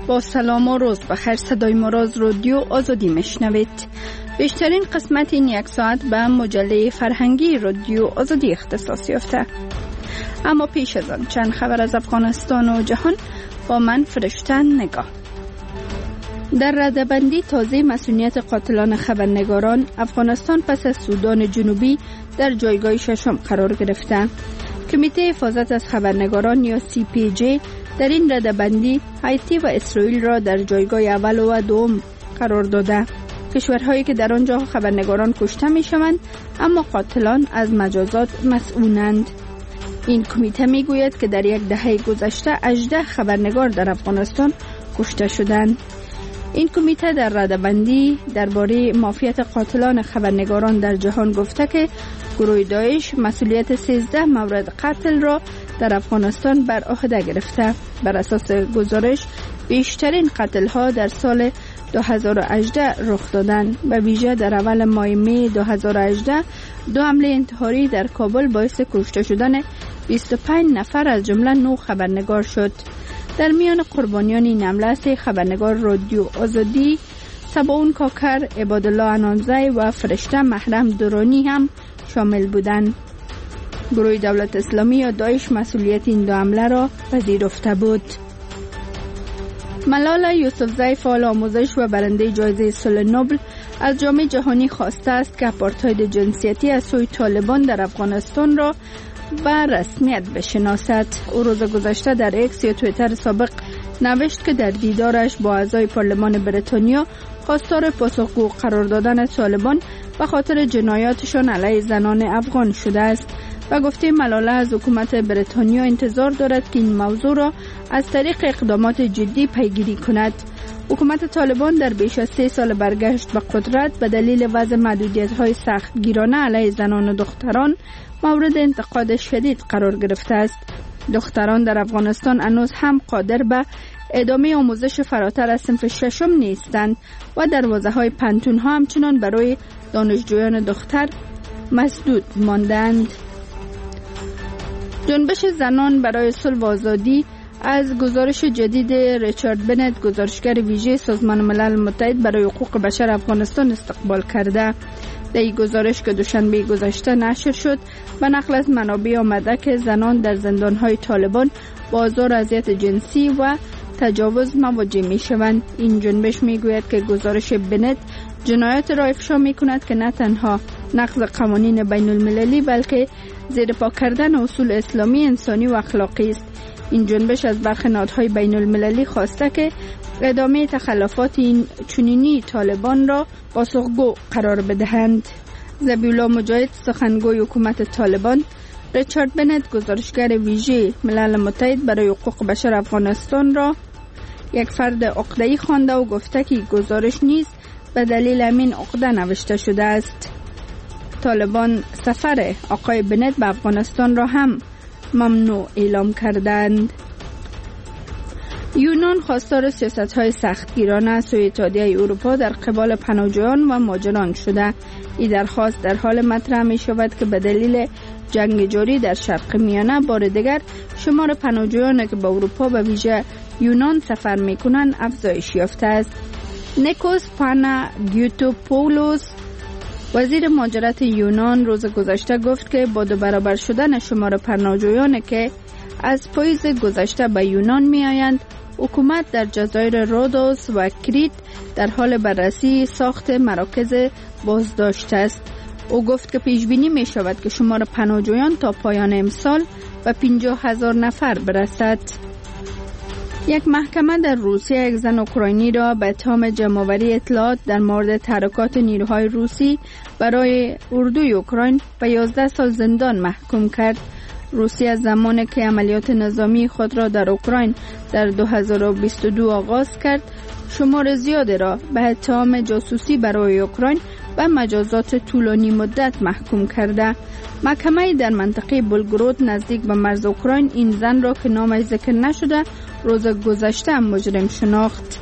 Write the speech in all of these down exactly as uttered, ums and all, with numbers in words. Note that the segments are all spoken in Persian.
با سلام و روز بخیر. صدای مراز رادیو آزادی میشنوید. بیشترین قسمت این یک ساعت به مجله فرهنگی رادیو آزادی اختصاص یافته. اما پیش از آن چند خبر از افغانستان و جهان با من فرشته نگاه. در رده‌بندی تازه مسئولیت قاتلان خبرنگاران، افغانستان پس از سودان جنوبی در جایگاه ششم قرار گرفته. کمیته حفاظت از خبرنگاران یا سی پی جی در این رده‌بندی هایتی و اسرائیل را در جایگاه اول و دوم قرار داده. کشورهایی که در آنجا خبرنگاران کشته می شوند اما قاتلان از مجازات مسئولند. این کمیته می گوید که در یک دهه گذشته هجده خبرنگار در افغانستان کشته شدند. این کمیته در رده‌بندی درباره مافیات قاتلان خبرنگاران در جهان گفته که گروه داعش مسئولیت سیزده مورد قتل را در افغانستان بر عهده گرفته. بر اساس گزارش بیشترین قتل ها در سال دو هزار و هجده رخ دادند. به ویژه در اول ماه می دو هزار و هجده دو حمله انتحاری در کابل باعث کشته شدن بیست و پنج نفر از جمله نه خبرنگار شد. در میان قربانیان این حمله سه خبرنگار رادیو آزادی، سباون کاکر، عبادالله انانزی و فرشته محرم درانی هم شامل بودند. گروه دولت اسلامی یا داعش مسئولیت این دو حمله را پذیرفته بود. ملاله یوسفزی، فعال آموزش و برنده جایزه صلح نوبل، از جامعه جهانی خواسته است که آپارتاید جنسیتی از سوی طالبان در افغانستان را به رسمیت بشناسد. او روز گذشته در ایکس یا توییتر سابق نوشت که در دیدارش با اعضای پارلمان بریتانیا خواستار پاسخگو قرار دادن طالبان به خاطر جنایاتشان علیه زنان افغان شده است و گفته ملاله از حکومت بریتانیا انتظار دارد که این موضوع را از طریق اقدامات جدی پیگیری کند. حکومت طالبان در بیش از سه سال برگشت به قدرت به دلیل وضع محدودیت‌های سختگیرانه علیه زنان و دختران مورد انتقاد شدید قرار گرفته است. دختران در افغانستان هنوز هم قادر به ادامه آموزش فراتر از صنف ششم نیستند و دروازه‌های پنتون‌ها همچنان برای دانشجویان دختر مسدود ماندند. جنبش زنان برای صلح و آزادی از گزارش جدید ریچارد بنت، گزارشگر ویژه سازمان ملل متحد برای حقوق بشر افغانستان، استقبال کرده. در این گزارش که دوشنبه گذشته نشر شد، به نقل از منابع آمده که زنان در زندان‌های طالبان با آزار و اذیت جنسی و تجاوز مواجه می‌شوند. این جنبش می‌گوید که گزارش بنت جنایات را افشا می‌کند که نه تنها نقض قوانین بین المللی بلکه زیر پا کردن اصول اسلامی، انسانی و اخلاقی است. این جنبش از برخی نهادهای بین المللی خواسته که ادامه تخلفات این چنینی طالبان را پاسخگو قرار بدهند. ذبیحالله مجاهد، سخنگوی حکومت طالبان، ریچارد بنت، گزارشگر ویژه ملل متحد برای حقوق بشر افغانستان را یک فرد عقده‌ای خوانده و گفته که گزارش نیز به دلیل همین عقده نوشته شده است. طالبان سفر آقای بنت به افغانستان را هم ممنوع اعلام کردند. یونان خواستار سیاست‌های سختگیرانه از سوی اتحادیه اروپا در قبال پناهجویان و مهاجران شده. این درخواست در حال مطرح می شود که به دلیل جنگ جاری در شرق میانه بار دیگر شمار پناهجویان که به اروپا به ویژه یونان سفر می کنند افزایش یافته است. نیکوس پاناگیوتوپولوس، وزیر مهاجرت یونان، روز گذشته گفت که با دو برابر شدن شمار پناهجویان که از پاییز گذشته به یونان می آیند، حکومت در جزایر رودوس و کریت در حال بررسی ساخت مراکز بازداشت است. او گفت که پیش بینی می شود که شمار پناهجویان تا پایان امسال به پنجاه هزار نفر برسد. یک محکمه در روسیه یک زن اوکراینی را به اتهام جمع‌آوری اطلاعات در مورد تحرکات نیروهای روسی برای اردوی اوکراین به یازده سال زندان محکوم کرد. روسیه از زمانی که عملیات نظامی خود را در اوکراین در دو هزار و بیست و دو آغاز کرد، شمار زیادی را به اتهام جاسوسی برای اوکراین و مجازات طولانی مدت محکوم کرده. محکمه در منطقه بلگرود نزدیک به مرز اوکراین این زن را که نامش ذکر نشده روز گذشته مجرم شناخت.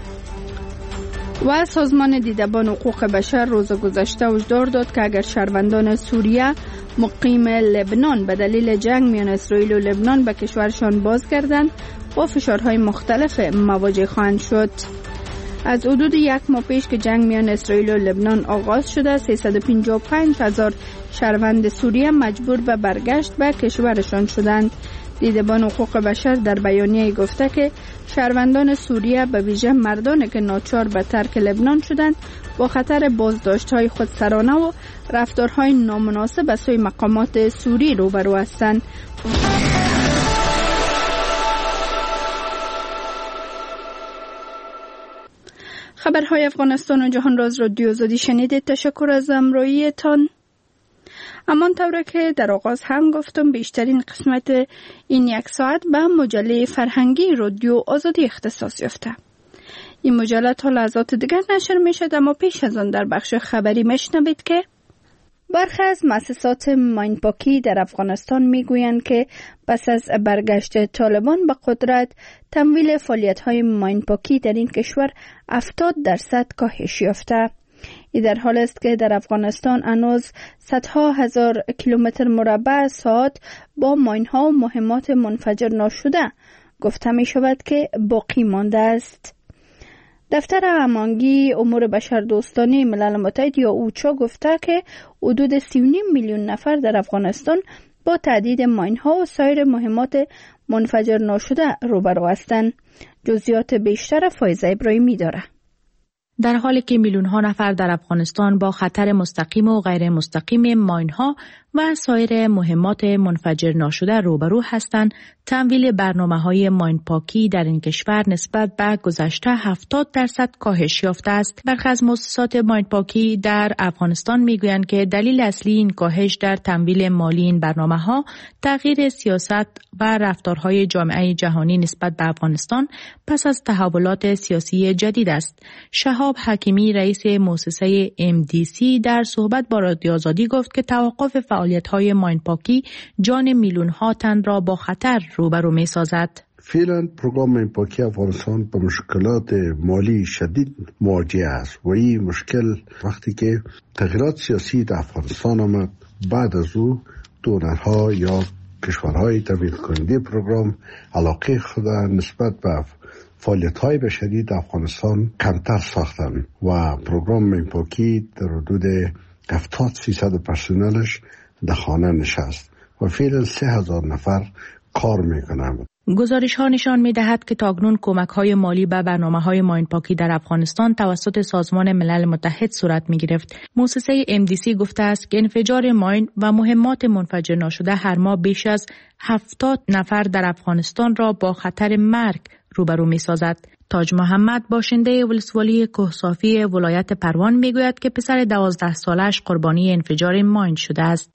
و سازمان دیدبان حقوق بشر روز گذشته هشدار داد که اگر شهروندان سوریه مقیم لبنان به دلیل جنگ میان اسرائیل و لبنان به کشورشان بازگردند، با فشارهای مختلف مواجه خواهند شد. از حدود یک ماه پیش که جنگ میان اسرائیل و لبنان آغاز شده، سیصد و پنجاه و پنج هزار شهروند سوریه مجبور به برگشت به کشورشان شدند. دیدبان حقوق بشر در بیانیه گفته که شهروندان سوریه به ویژه مردانی که ناچار به ترک لبنان شدند با خطر بازداشت‌های خودسرانه و رفتارهای نامناسب از سوی مقامات سوری روبرو هستند. خبرهای افغانستان و جهان راز رادیو آزادی شنیدید. تشکر از همراهیتان. همان طوره که در آغاز هم گفتم، بیشترین قسمت این یک ساعت به مجله فرهنگی رادیو آزادی اختصاص یافته. این مجله تا لحظات دیگر نشر می شد، اما پیش از آن در بخش خبری میشنوید که برخی از مؤسسات ماینپاکی در افغانستان میگویند که پس از برگشت طالبان به قدرت، تمویل فعالیت‌های ماینپاکی در این کشور هفتاد درصد کاهش یافته. این در حال است که در افغانستان هنوز صدها هزار کیلومتر مربع ساعت با ماین‌ها و مهمات منفجر ناشده گفته می شود که باقی مانده است. دفتر هماهنگی امور بشردوستانه ملل متحد یا اوچا گفته که حدود سی و نیم میلیون نفر در افغانستان با تهدید ماین‌ها و سایر مهمات منفجر ناشده روبرو هستند. جزئیات بیشتر فایزه ابراهیمی داره. در حالی که میلیون ها نفر در افغانستان با خطر مستقیم و غیر مستقیم ماین‌ها و سایر مهمات منفجر ناشده روبرو هستند، تمویل برنامه‌های ماین پاکی در این کشور نسبت به گذشته هفتاد درصد کاهش یافته است. برخی از مؤسسات ماین پاکی در افغانستان میگویند که دلیل اصلی این کاهش در تمویل مالی این برنامه‌ها تغییر سیاست و رفتارهای جامعه جهانی نسبت به افغانستان پس از تحولات سیاسی جدید است. شهاب حکیمی رئیس مؤسسه ام دی سی در صحبت با رادیو آزادی گفت که توقف فعالیت‌های ماین پاکی جان میلیون‌ها تن را با خطر روبرو می‌سازد. فعلا پروگرام ماین پاکی افغانستان با مشکلات مالی شدید مواجه است و این مشکل وقتی که تغییرات سیاسی در افغانستان آمد، بعد از او دونرها یا کشورهای تمویل کننده پروگرام علاقه خود نسبت به فعالیت‌های بشری در افغانستان کمتر ساختن و پروگرام ماین پاکی در حدود هفتاد فیصد پرسنلش در خانه نشست و فعلا سه هزار نفر کار میکنند. گزارش ها نشان می دهد که تاکنون کمک های مالی به برنامه های ماین پاکی در افغانستان توسط سازمان ملل متحد صورت می گرفت. مؤسسه ام دی سی گفته است که انفجار ماین و مهمات منفجر ناشده هر ماه بیش از هفتاد نفر در افغانستان را با خطر مرگ روبرو می سازد. تاج محمد باشنده ولسوالی کوهسافی ولایت پروان میگوید که پسر دوازده سالش قربانی انفجار ماین شده است.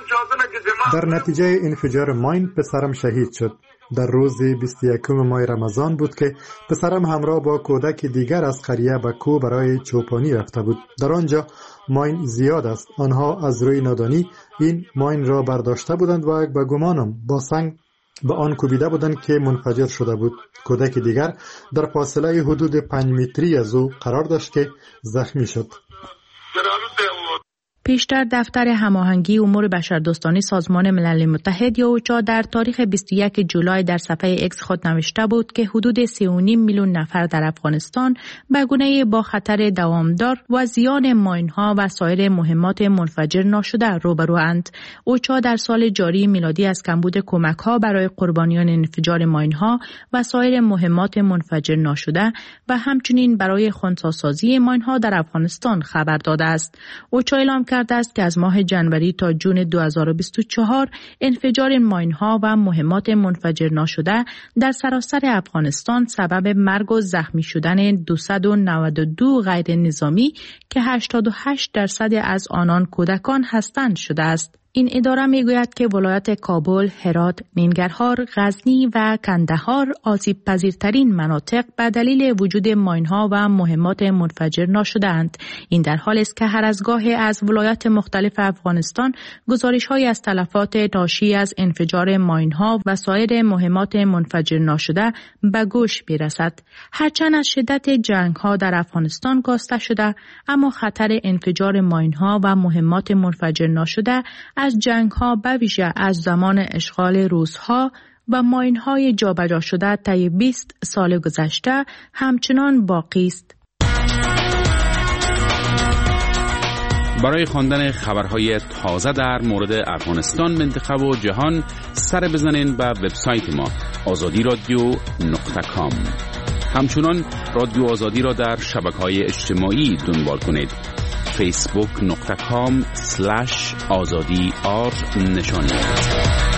در نتیجه انفجار ماین پسرم شهید شد. در روز بیست و یکم ماه رمضان بود که پسرم همراه با کودک دیگر از قریه به کوه برای چوپانی رفته بود. در آنجا ماین زیاد است. آنها از روی نادانی این ماین را برداشته بودند و به گمانم با سنگ به آن کوبیده بودند که منفجر شده بود. کودک دیگر در فاصله حدود پنج متری از او قرار داشت که زخمی شد. پیشتر دفتر هماهنگی امور بشردوستانه سازمان ملل متحد یا اوچا در تاریخ بیست و یک جولای در صفحه اکس خود نوشته بود که حدود سه و نیم میلیون نفر در افغانستان به گونه با خطر دوامدار و زیان ماین‌ها و سایر مهمات منفجر ناشده روبروند. اوچا در سال جاری میلادی از کمبود کمک‌ها برای قربانیان انفجار ماین‌ها و سایر مهمات منفجر ناشده و همچنین برای خنثی‌سازی ماین‌ها در افغانستان خبر داده است. اوچا اعلام کرده است که از ماه جنوری تا جون دو هزار و بیست و چهار انفجار ماین‌ها و مهمات منفجر ناشده در سراسر افغانستان سبب مرگ و زخمی شدن دویست و نود و دو غیر نظامی که هشتاد و هشت درصد از آنان کودکان هستند شده است. این اداره میگوید که ولایت کابل، هرات، ننگرهار، غزنی و کندهار آسیب پذیرترین مناطق به دلیل وجود ماین‌ها و مهمات منفجر ناشده‌اند. این در حالی است که هر از گاهی از ولایات مختلف افغانستان گزارش‌هایی از تلفات ناشی از انفجار ماین‌ها و سایر مهمات منفجر ناشده به گوش می‌رسد. هرچند از شدت جنگ‌ها در افغانستان کاسته شده، اما خطر انفجار ماین‌ها و مهمات منفجر ناشده از جنگ ها به ویژه از زمان اشغال روس‌ها و ماین‌های جابجا شده طی بیست سال گذشته همچنان باقی است. برای خواندن خبرهای تازه در مورد افغانستان، منطقه و جهان سر بزنین به وبسایت ما آزادی رادیو نقطه کام. همچنان رادیو آزادی را در شبکه‌های اجتماعی دنبال کنید. فیسبوک نقطه کام سلش آزادی آر نشانید.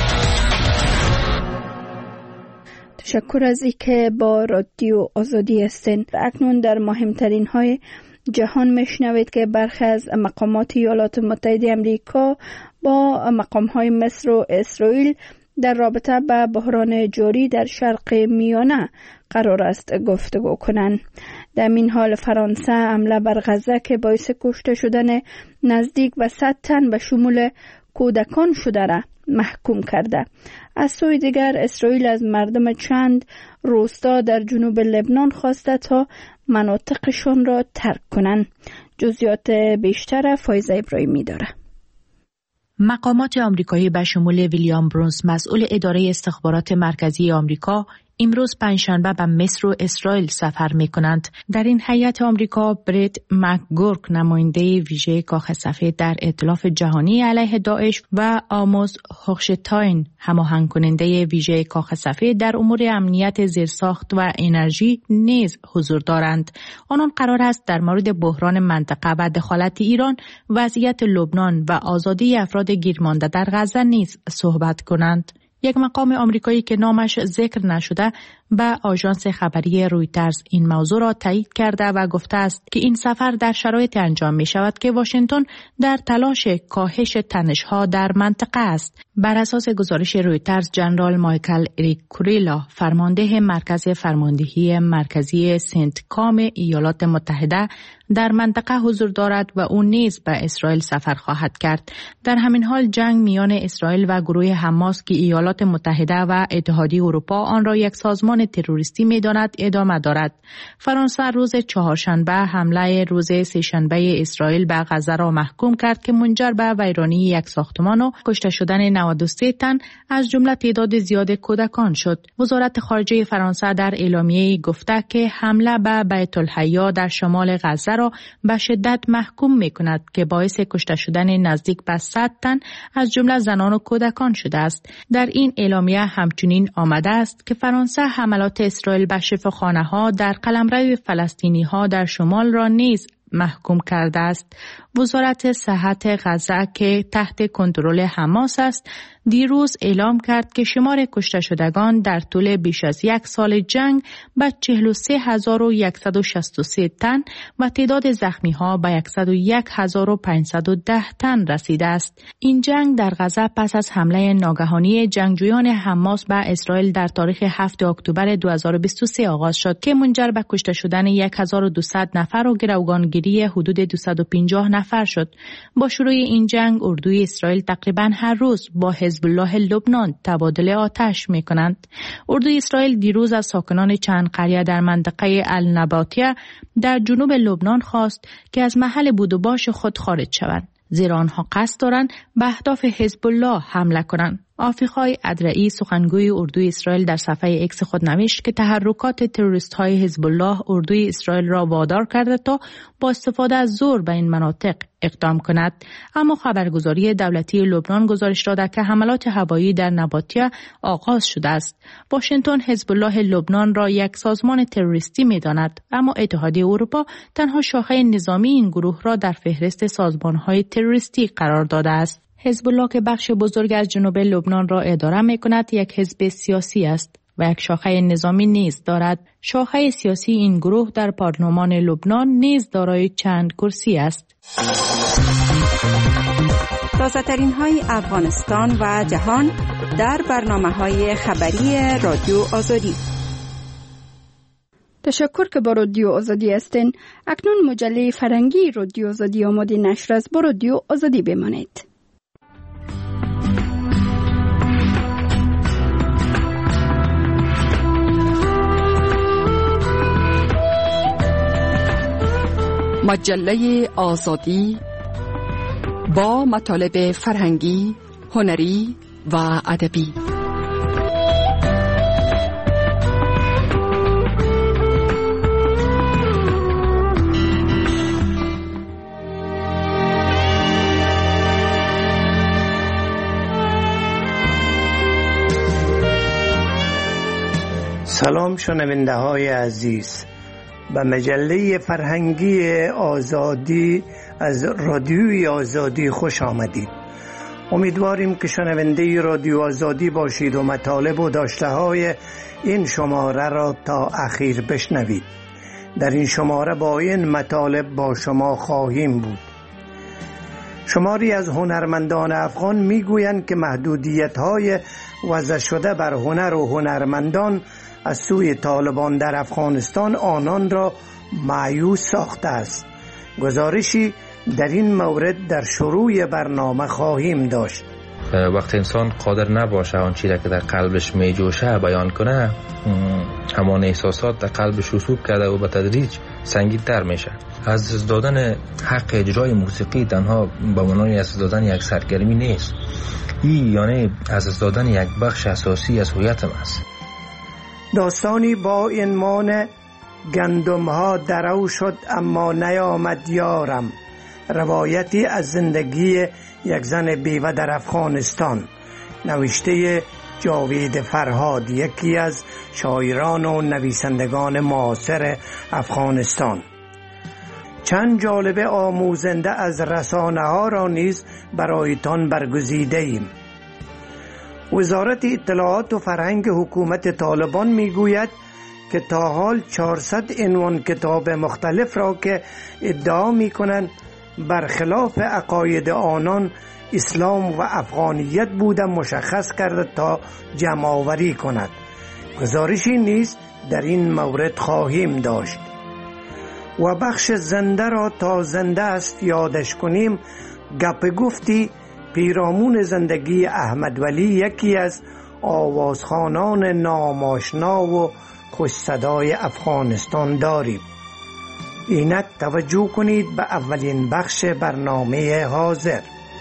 تشکر از اینکه با رادیو آزادی هستین. اکنون در مهمترین های جهان میشنوید که برخی از مقامات ایالات متحده آمریکا با مقام های مصر و اسرائیل در رابطه با بحران جاری در شرق میانه قرار است گفتگو کنند. در این حال فرانسه حمله بر غزه که باعث کشته شدن نزدیک به صد تن به شمول کودکان شده را محکوم کرده. از سوی دیگر اسرائیل از مردم چند روستا در جنوب لبنان خواسته تا مناطقشان را ترک کنند. جزئیات بیشتر فایزه ابراهیمی داره. مقامات آمریکایی به شمول ویلیام برونز مسئول اداره استخبارات مرکزی آمریکا امروز پنجشنبه به مصر و اسرائیل سفر می کنند. در این هیئت آمریکا برت مکگورک نماینده ویژه کاخ سفید در ائتلاف جهانی علیه داعش و آموس هوخشتاین هماهنگ کننده ویژه کاخ سفید در امور امنیت زیرساخت و انرژی نیز حضور دارند. آنان قرار است در مورد بحران منطقه و دخالت ایران، وضعیت لبنان و آزادی افراد گیرمانده در غزه نیز صحبت کنند. یک مقام آمریکایی که نامش ذکر نشده به آژانس خبری رویترز این موضوع را تایید کرده و گفته است که این سفر در شرایط انجام می شود که واشنگتن در تلاش کاهش تنش‌ها در منطقه است. بر اساس گزارش رویترز، جنرال مایکل اریک کوریلا، فرمانده مرکز فرماندهی مرکزی سنت کام ایالات متحده، در منطقه حضور دارد و او نیز به اسرائیل سفر خواهد کرد. در همین حال جنگ میان اسرائیل و گروه حماس که ایالات متحده و اتحادیه اروپا آن را یک سازمان تروریستی می‌داند ادامه دارد. فرانسه روز چهارشنبه حمله روز سه‌شنبه اسرائیل به غزه را محکوم کرد که منجر به ویرانی یک ساختمان و کشته شدن نود و سه تن از جمله تعداد زیاد کودکان شد. وزارت خارجه فرانسه در اعلامیه‌ای گفته که حمله به بیت الحیا در شمال غزه را به شدت محکوم می‌کند که باعث کشته شدن نزدیک به صد تن از جمله زنان و کودکان شده است. در این اعلامیه همچنین آمده است که فرانسه حملات اسرائیل به شفاخانه‌ها در قلمرو فلسطینی‌ها در شمال را نیز محکوم کرده است. وزارت صحت غزه که تحت کنترل حماس است دیروز اعلام کرد که شمار کشته شدگان در طول بیش از یک سال جنگ به چهل و سه هزار و صد و شصت و سه تن و تعداد زخمی ها به صد و یک هزار و پانصد و ده تن رسیده است. این جنگ در غزه پس از حمله ناگهانی جنگجویان حماس به اسرائیل در تاریخ هفتم اکتبر دو هزار و بیست و سه آغاز شد که منجر به کشته شدن هزار و دویست نفر و گروگانگیری حدود دویست و پنجاه نفر شد. با شروع این جنگ اردوی اسرائیل تقریبا هر روز با حزب الله لبنان تبادل آتش می کنند. اردوی اسرائیل دیروز از ساکنان چند قریه در منطقه النباتیه در جنوب لبنان خواست که از محل بود و باش خود خارج شوند، زیرا آنها قصد دارند به اهداف حزب الله حمله کنند. آفیقای ادرعی سخنگوی اردوی اسرائیل در صفحه اکس خود نوشت که تحرکات تروریست های حزب الله اردوی اسرائیل را وادار کرده تا با استفاده از زور به این مناطق اقدام کند. اما خبرگزاری دولتی لبنان گزارش داده که حملات هوایی در نباتیه آغاز شده است. واشنگتن حزب الله لبنان را یک سازمان تروریستی می‌داند، اما اتحادیه اروپا تنها شاخه نظامی این گروه را در فهرست سازمان‌های تروریستی قرار داده است. حزب الله که بخش بزرگ از جنوب لبنان را اداره می‌کند یک حزب سیاسی است و یک شاخه نظامی نیز دارد. شاخه سیاسی این گروه در پارلمان لبنان نیز دارای چند کرسی است. تازه‌ترین های افغانستان و جهان در برنامه‌های خبری رادیو آزادی. تشکر که با رادیو آزادی هستین. اکنون مجله فرهنگی رادیو آزادی آماده نشر است. با رادیو آزادی بمانید. مجله آزادی با مطالب فرهنگی، هنری و ادبی. سلام شنونده های عزیز، به مجله فرهنگی آزادی از رادیوی آزادی خوش آمدید. امیدواریم که شنونده رادیو آزادی باشید و مطالب و داشته های این شماره را تا اخیر بشنوید. در این شماره با این مطالب با شما خواهیم بود. شماری از هنرمندان افغان میگویند که محدودیت های وضع شده بر هنر و هنرمندان از سوی طالبان در افغانستان آنان را مایوس ساخته است. گزارشی در این مورد در شروع برنامه خواهیم داشت. وقتی انسان قادر نباشه آن چیزی که در قلبش می جوشه بیان کنه، همان احساسات در قلبش رسوب کرده و به تدریج سنگین‌تر میشه. از دادن حق اجرای موسیقی تنها به معنای از دادن یک سرگرمی نیست، این یعنی از دادن یک بخش اساسی از هویتم است. داستانی با عنوان گندم ها درو شد اما نیامد یارم، روایتی از زندگی یک زن بیوه در افغانستان، نوشته جاوید فرهاد، یکی از شاعران و نویسندگان معاصر افغانستان. چند جالبه آموزنده از رسانه ها را نیز برایتان برگزیده ایم. وزارت اطلاعات و فرهنگ حکومت طالبان میگوید که تا حال چهارصد عنوان کتاب مختلف را که ادعا میکنند برخلاف عقاید آنان اسلام و افغانیت بوده مشخص کرده تا جمع آوری کند. گزارشی نیز در این مورد خواهیم داشت. و بخش زنده را تا زنده است یادش کنیم، گپ گفتی پیرامون زندگی احمد ولی، یکی از آوازخوانان ناماشنا و خوش صدای افغانستان داریم. اینک توجه کنید به اولین بخش برنامه حاضر.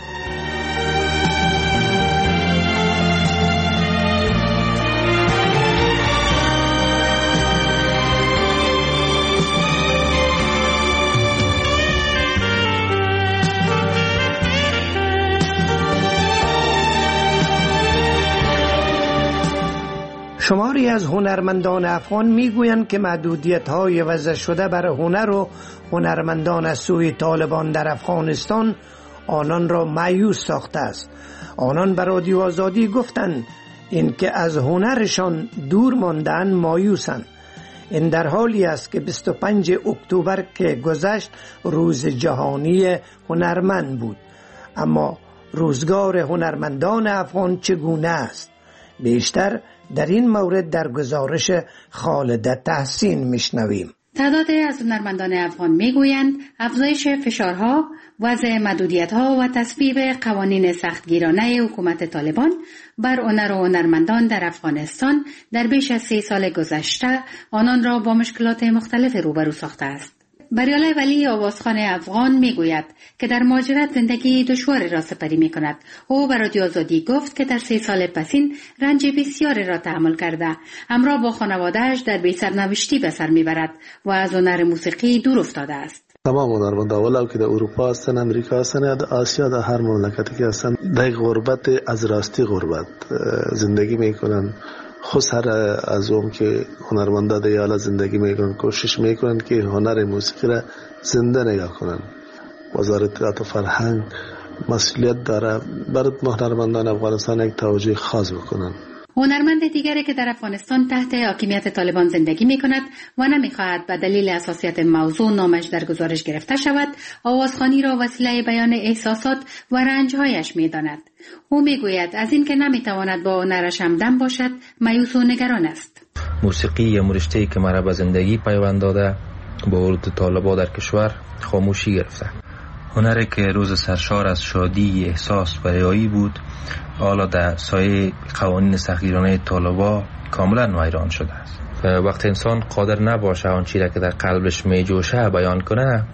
شماری از هنرمندان افغان میگویند که محدودیت‌های وضع شده بر هنر و هنرمندان از سوی طالبان در افغانستان آنان را مایوس ساخته است. آنان به رادیو آزادی گفتند این که از هنرشان دور ماندن مایوسند. این در حالی است که بیست و پنجم اکتبر که گذشت روز جهانی هنرمند بود. اما روزگار هنرمندان افغان چگونه است؟ بیشتر در این مورد در گزارش خالده تحسین میشنویم. تعدادی از هنرمندان افغان میگویند افزایش فشارها، وضع محدودیت‌ها و تصویب قوانین سختگیرانه حکومت طالبان بر هنر و هنرمندان در افغانستان در بیش از سی سال گذشته آنان را با مشکلات مختلف روبرو ساخته است. بریاله ولی آوازخوان افغان میگوید که در مهاجرت زندگی دشواری را سپری می کند. او به رادیو آزادی گفت که در سی سال پسین رنج بسیاری را تحمل کرده، همراه با خانواده‌اش در بی سرنوشتی به سر میبرد و از هنر موسیقی دور افتاده است. تمام هنرمندان ولو که در اروپا هستن، امریکا هستن، در آسیا، در هر مملکتی که هستن در غربت از راستی غربت زندگی میکنن. خود سر از اون که هنرمندا در حال زندگی میکنن کوشش میکنن که هنر موسیقی را زنده نگاه کنن. وزارت اطلاعات و فرهنگ مسئولیت داره برای هنرمندان افغانستان یک توجه خاص بکنن. هنرمند دیگری که در افغانستان تحت حاکمیت طالبان زندگی می کند و نمی خواهد به دلیل حساسیت موضوع نامش در گزارش گرفته شود، آوازخوانی را وسیله بیان احساسات و رنجهایش می داند. او می گوید از این که نمی تواند با هنرش همدم باشد مایوس و نگران است. موسیقی مرشته‌ای که مرا به زندگی پیوند داده با ورود طالبان در کشور خاموشی گرفته. هنری که روز سرشار از شادی، احساس و ریایی بود، حالا در سایه قوانین سختگیرانه طالبان کاملا ویران شده است. وقتی انسان قادر نباشه آن چیزی که در قلبش می جوشه بیان کنه،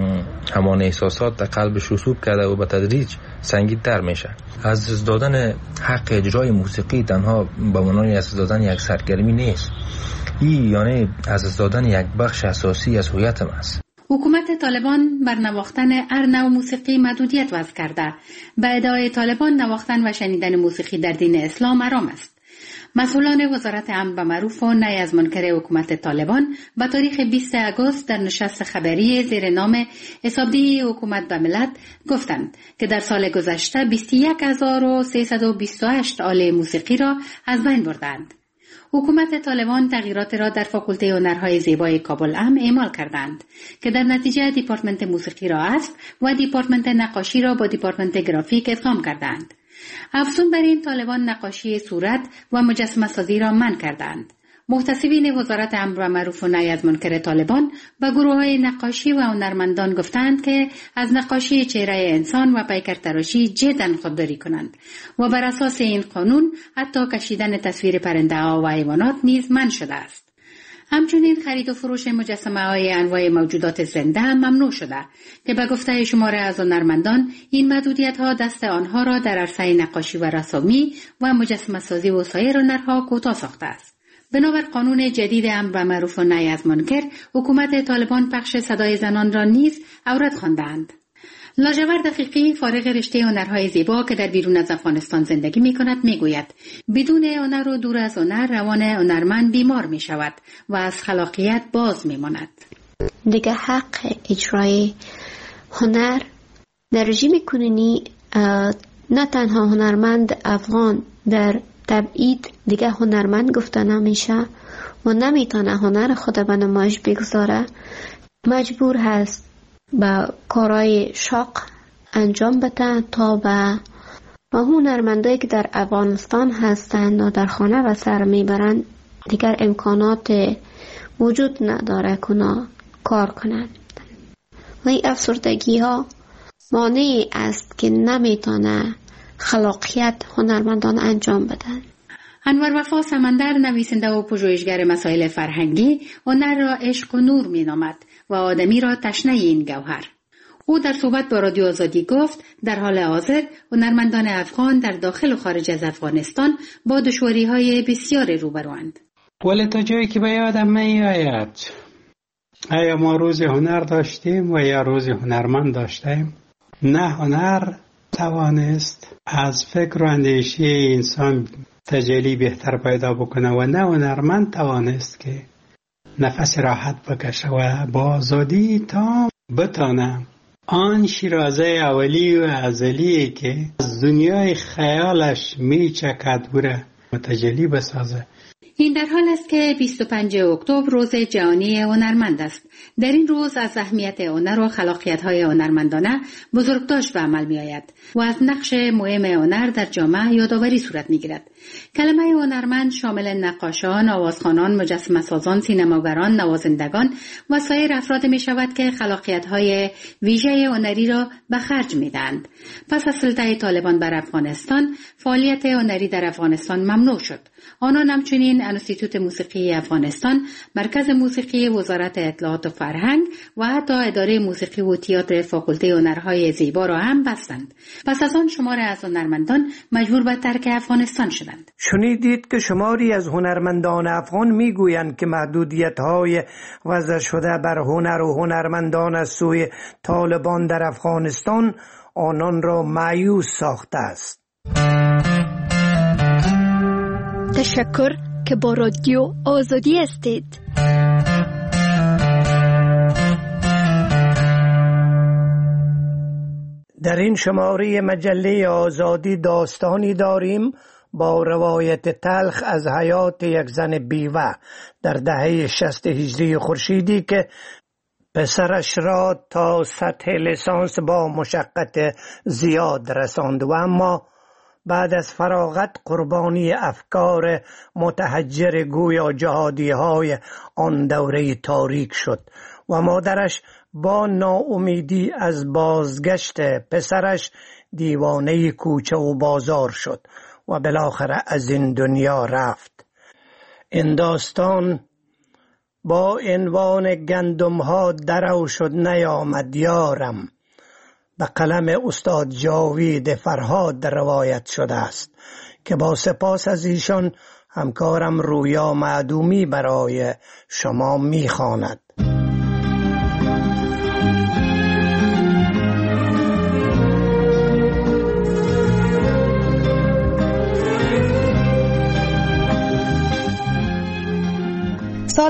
همان احساسات در قلبش رسوب کرده و به تدریج سنگین‌تر میشه. از دادن حق اجرای موسیقی تنها به معنای از دادن یک سرگرمی نیست، این یعنی از دادن یک بخش اساسی از هویتم است. حکومت طالبان بر نواختن هر نوع موسیقی محدودیت وضع کرده. به ادعای طالبان نواختن و شنیدن موسیقی در دین اسلام حرام است. مسئولان وزارت امر و معروف و نهی از منکر حکومت طالبان به تاریخ بیست آگوست در نشست خبری زیر نام حسابدهی حکومت به ملت گفتند که در سال گذشته بیست و یک هزار و سیصد و بیست و هشت آله موسیقی را از بین بردند. حکومت طالبان تغییرات را در فاکولته هنرهای زیبای کابل هم اعمال کردند که در نتیجه دیپارتمنت موسیقی را حذف و دیپارتمنت نقاشی را با دیپارتمنت گرافیک ادغام کردند. افزون بر این، طالبان نقاشی صورت و مجسمه سازی را منع کردند. محتسبین وزارت امر و معروف و نهی از منکر طالبان به گروه‌های نقاشی و هنرمندان گفتند که از نقاشی چهره انسان و پیکر تراشی جداً خودداری کنند و بر اساس این قانون حتی کشیدن تصویر پرنده‌ها و حیوانات نیز منع شده است. همچنین خرید و فروش مجسمه های انواع موجودات زنده هم ممنوع شده که به گفته شماره از هنرمندان این محدودیت ها دست آنها را در عرصه نقاشی و رسامی و مجسمه سازی و سایر هنرها کوتاه ساخته است. بنابر قانون جدید امر و معروف و نهی از منکر، حکومت طالبان پخش صدای زنان را نیز عورت خواندند. لاجورد دقیقی فارغ رشته هنرهای زیبا که در بیرون از افغانستان زندگی می کند می گوید بدون هنر و دور از هنر روان هنرمند بیمار می شود و از خلاقیت باز می ماند. دیگه حق اجرای هنر در رژیم کنونی نه تنها هنرمند افغان در تبعید دیگه هنرمند گفته نمیشه و نمیتونه هنر خود به نمایش بگذاره، مجبور هست به کارهای شاق انجام بده تا به و هنرمندایی که در افغانستان هستند و در خانه و سر میبرند دیگر امکانات وجود نداره که کار کنند و این افسردگی ها مانعی است که نمیتونه خلاقیت هنرمندان انجام بدن. انور وفا سمندر، نویسنده و پژوهشگر مسائل فرهنگی، هنر را عشق و نور می نامد و آدمی را تشنه این گوهر. او در صحبت با رادیو آزادی گفت در حال حاضر هنرمندان افغان در داخل و خارج از افغانستان با دشواری‌های بسیار روبروند. ولی تا جایی که به یادم می آید، آیا ما روز هنر داشتیم و یا روز هنرمند داشتیم؟ نه هنر توانست از فکر و اندیشه انسان تجلی بهتر پیدا بکنه و نه هنرمند توانست که نفس راحت بکشه و با آزادی تا بتانه آن شیرازه اولی و ازلی که از دنیای خیالش میچکد بره متجلی بسازه. این در حال است که بیست و پنجم اکتبر روز جهانی هنرمند است. در این روز از اهمیت هنر و خلاقیت‌های هنرمندانه بزرگداشت به عمل می‌آید و از نقش مهم هنر در جامعه یادآوری صورت می‌گیرد. کلمه هنرمند شامل نقاشان، آوازخوانان، مجسمه‌سازان، سینماگران، نوازندگان و سایر افراد می‌شود که خلاقیت‌های ویژه هنری را به خرج می‌دهند. پس از سلطه طالبان بر افغانستان، فعالیت هنری در افغانستان ممنوع شد. آنان همچنین انستیتوت موسیقی افغانستان، مرکز موسیقی وزارت اطلاعات و فرهنگ و حتی اداره موسیقی و تئاتر فاکولته هنرهای زیبا را هم بستند. پس از آن شماری از هنرمندان مجبور به ترک افغانستان شدند. شنیدید که شماری از هنرمندان افغان میگویند که محدودیت‌های وضع شده بر هنر و هنرمندان از سوی طالبان در افغانستان آنان را مایوس ساخته است. تشکر که با رادیو آزادی هستید. در این شماره مجله آزادی داستانی داریم با روایت تلخ از حیات یک زن بیوه در دهه شصت هجری خورشیدی که پسرش را تا سطح لیسانس با مشقت زیاد رساند و اما بعد از فراغت قربانی افکار متحجر گویا جهادی های آن دوره تاریک شد و مادرش با ناامیدی از بازگشت پسرش دیوانه کوچه و بازار شد و بالاخره از این دنیا رفت. این داستان با عنوان گندم ها درو شد نیامد یارم به قلم استاد جاوید فرهاد روایت شده است که با سپاس از ایشان همکارم رویا معدومی برای شما میخواند.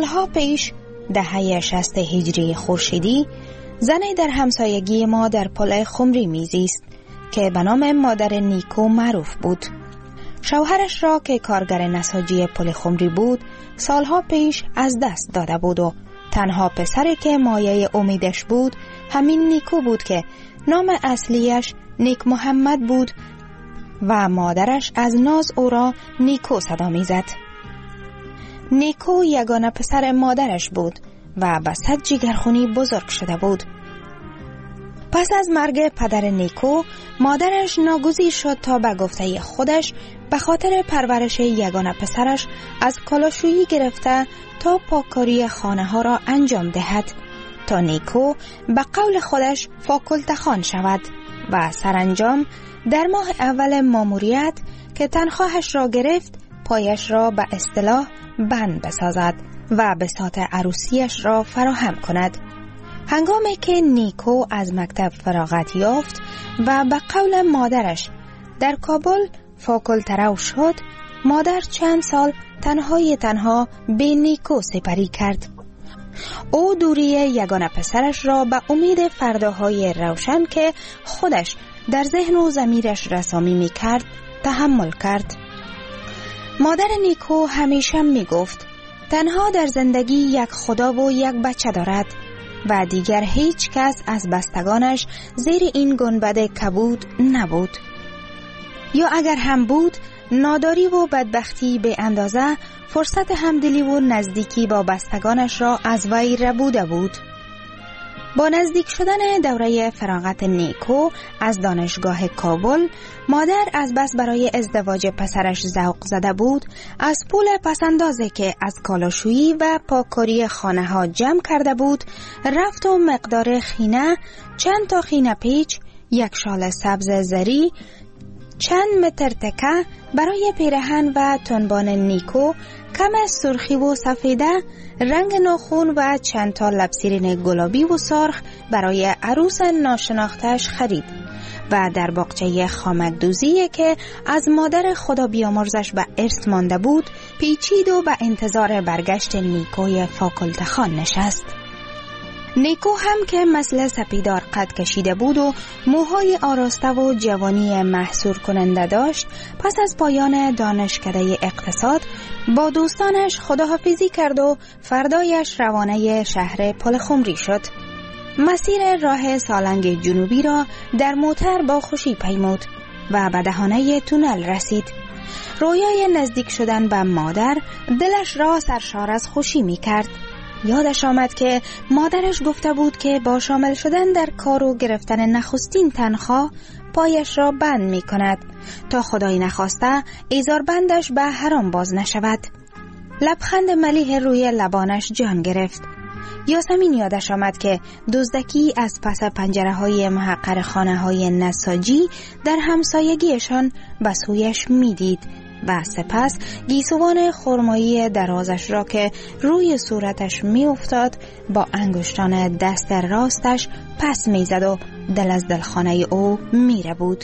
سالها پیش دهه شصت هجری خورشیدی زنی در همسایگی ما در پل خمری میزیست که به نام مادر نیکو معروف بود. شوهرش را که کارگر نساجی پل خمری بود سالها پیش از دست داده بود و تنها پسری که مایه امیدش بود همین نیکو بود که نام اصلیش نیک محمد بود و مادرش از ناز او را نیکو صدا میزد. نیکو یگانه پسر مادرش بود و به صد جگرخونی بزرگ شده بود. پس از مرگ پدر نیکو مادرش ناگزیر شد تا به گفته خودش به خاطر پرورش یگانه پسرش از کالاشویی گرفته تا پاککاری خانه ها را انجام دهد تا نیکو به قول خودش فاکولتخوان شود و سرانجام در ماه اول ماموریت که تنخواهش را گرفت پایش را به اصطلاح بند بسازد و بساط عروسیش را فراهم کند. هنگامی که نیکو از مکتب فراغت یافت و به قول مادرش در کابل فاکولترو شد، مادر چند سال تنهای تنها به نیکو سپری کرد. او دوری یگانه پسرش را به امید فرداهای روشن که خودش در ذهن و ضمیرش رسامی می کرد تحمل کرد. مادر نیکو همیشه می گفت تنها در زندگی یک خدا و یک بچه دارد و دیگر هیچ کس از بستگانش زیر این گنبد کبود نبود. یا اگر هم بود ناداری و بدبختی به اندازه فرصت همدلی و نزدیکی با بستگانش را از وی ربوده بود. با نزدیک شدن دوره فراغت نیکو از دانشگاه کابل، مادر از بس برای ازدواج پسرش ذوق زده بود، از پول پسندازی که از کالاشویی و پاککاری خانه ها جمع کرده بود، رفت و مقدار خینه، چند تا خینه پیچ، یک شال سبز زری، چند متر تکه برای پیرهن و تنبان نیکو، کم سرخی و سفیده، رنگ ناخون و چند تا لبسیرین گلابی و سرخ برای عروس ناشناختش خرید و در باغچه خامک دوزی که از مادر خدا بیامرزش به ارث مانده بود پیچید و به انتظار برگشت نیکوی فاکولتخوان نشست. نیکو هم که مثل سپیدار قد کشیده بود و موهای آراسته و جوانی محصور کننده داشت، پس از پایان دانشکده اقتصاد با دوستانش خداحافظی کرد و فردایش روانه شهر پل خمری شد. مسیر راه سالنگ جنوبی را در موتر با خوشی پیمود و به دهانه تونل رسید. رویای نزدیک شدن به مادر دلش را سرشار از خوشی می کرد. یادش آمد که مادرش گفته بود که با شامل شدن در کار و گرفتن نخستین تنخواه پایش را بند می کند تا خدای نخواسته ایزار بندش به حرام باز نشود. لبخند ملیح روی لبانش جان گرفت. یاسمین یادش آمد که دزدکی از پس پنجره های محقر خانه های نساجی در همسایگیشان به سویش می دید و سپس گیسوان خرمایی درازش را که روی صورتش می افتاد با انگشتان دست راستش پس می زد و دل از دلخانه او می ره بود.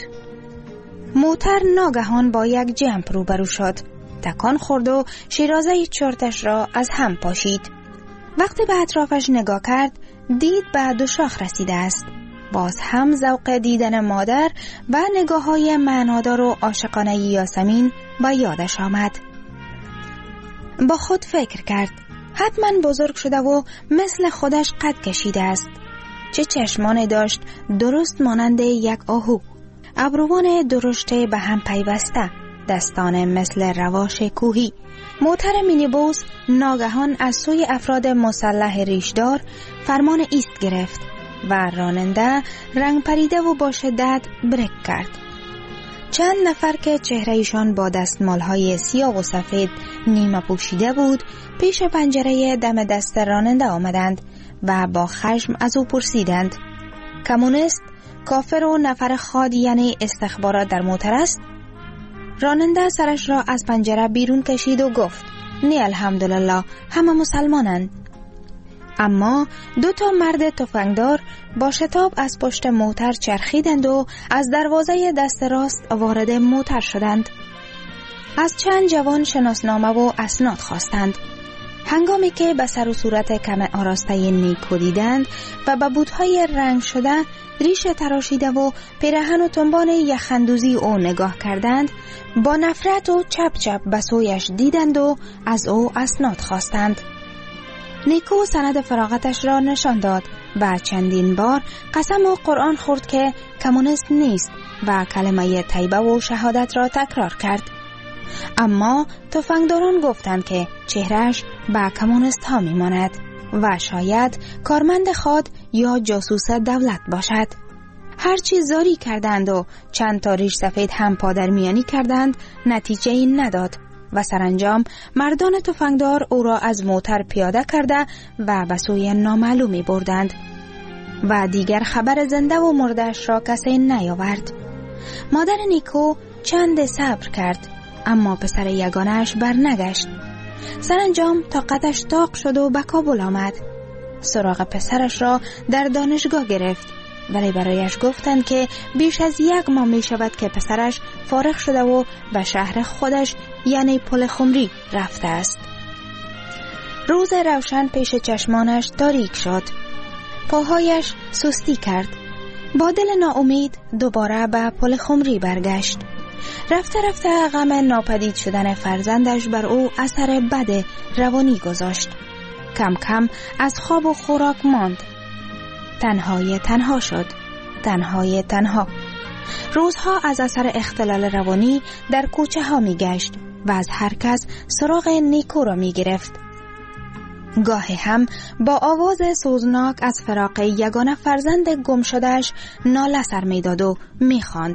موتر ناگهان با یک جمپ روبرو شد. تکان خورد و شیرازه چرتش را از هم پاشید. وقتی به اطرافش نگاه کرد دید به دو شاخ رسیده است. باز هم ذوق دیدن مادر و نگاه های معنادار و عاشقانه یاسمین با یادش آمد. با خود فکر کرد حتما بزرگ شده و مثل خودش قد کشیده است. چه چشمانی داشت درست مانند یک آهو، ابروان درشته به هم پیوسته، دستان مثل رواش کوهی. موتر مینیبوس ناگهان از سوی افراد مسلح ریشدار فرمان ایست گرفت و راننده رنگ پریده و با شدت بریک کرد. چند نفر که چهرهشان با دستمالهای سیاه و سفید نیمه پوشیده بود پیش پنجره دم دست راننده آمدند و با خشم از او پرسیدند کمونیست، کافر و نفر خاد یعنی استخبارات در موتر است؟ راننده سرش را از پنجره بیرون کشید و گفت نه الحمدلله همه مسلمانند. اما دو تا مرد تفنگدار با شتاب از پشت موتر چرخیدند و از دروازه دست راست وارد موتر شدند. از چند جوان شناسنامه و اسناد خواستند. هنگامی که به سر و صورت کم آراسته نیکو دیدند و به بوتهای رنگ شده، ریش تراشیده و پیراهن و تنبان یخندوزی او نگاه کردند، با نفرت و چپ چپ به سویش دیدند و از او اسناد خواستند. نیکو سند فراغتش را نشان داد و چندین بار قسم و قرآن خورد که کمونیست نیست و کلمه طیبه و شهادت را تکرار کرد. اما تفنگداران گفتند که چهرهش به کمونیست ها می ماند و شاید کارمند خود یا جاسوس دولت باشد. هرچی زاری کردند و چند تا ریش سفید هم پادرمیانی کردند، نتیجه این نداد و سرانجام مردان تفنگدار او را از موتر پیاده کرده و به سوی نامعلومی بردند و دیگر خبر زنده و مرده‌اش را کسی نیاورد. مادر نیکو چند صبر کرد، اما پسر یگانه‌اش برنگشت. سرانجام طاقتش طاق شد و به کابل آمد. سراغ پسرش را در دانشگاه گرفت، ولی برایش گفتند که بیش از یک ماه می شود که پسرش فارغ شده و به شهر خودش یعنی پل خمری رفته است. روز روشن پیش چشمانش تاریک شد. پاهایش سستی کرد. با دل ناامید دوباره به پل خمری برگشت. رفته رفته غم ناپدید شدن فرزندش بر او اثر بد روانی گذاشت. کم کم از خواب و خوراک ماند. تنهای تنها شد. تنهای تنها. روزها از اثر اختلال روانی در کوچه ها می گشت و از هر کس سراغ نیکو را می گرفت. گاهی هم با آواز سوزناک از فراق یگانه فرزند گم شدهش ناله سر می داد و می خواند: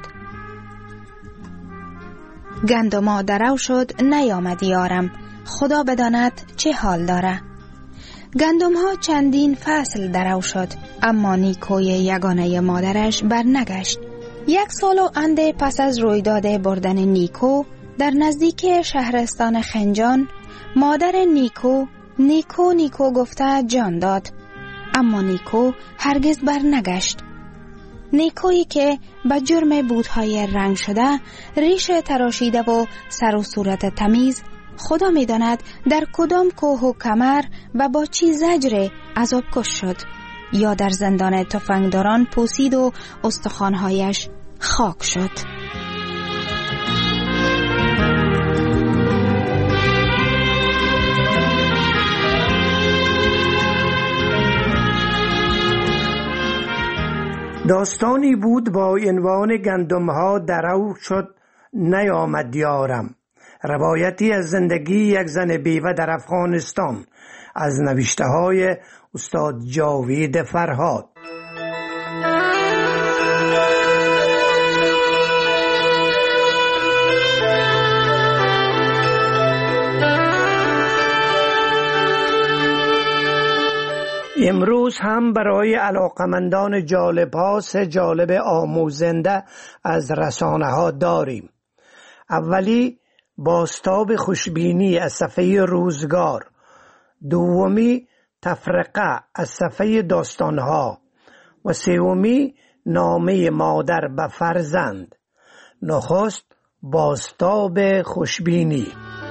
گندما درو شد نیامد یارم، خدا بداند چه حال داره. گندم ها چندین فصل درو شد، اما نیکوی یگانه مادرش برنگشت. یک سال و انده پس از رویداد بردن نیکو در نزدیک شهرستان خنجان، مادر نیکو نیکو نیکو گفته جان داد، اما نیکو هرگز برنگشت. نیکویی که به جرم بوتهای رنگ شده، ریش تراشیده و سر و صورت تمیز، خدا می داند در کدام کوه و کمر و با چی زجر عذاب کش شد، یا در زندان تفنگداران پوسید و استخوانهایش خاک شد. داستانی بود با عنوان گندم‌ها درو شد نیامد یارم، روایتی از زندگی یک زن بیوه در افغانستان، از نوشته های استاد جاوید فرهاد. امروز هم برای علاقمندان جالب ها سه جالب آموزنده از رسانه ها داریم. اولی بازتاب خوشبینی از صفحه روزگار، دومی تفرقه از صفحه داستانها و سومی نامه مادر به فرزند. نخست بازتاب خوشبینی.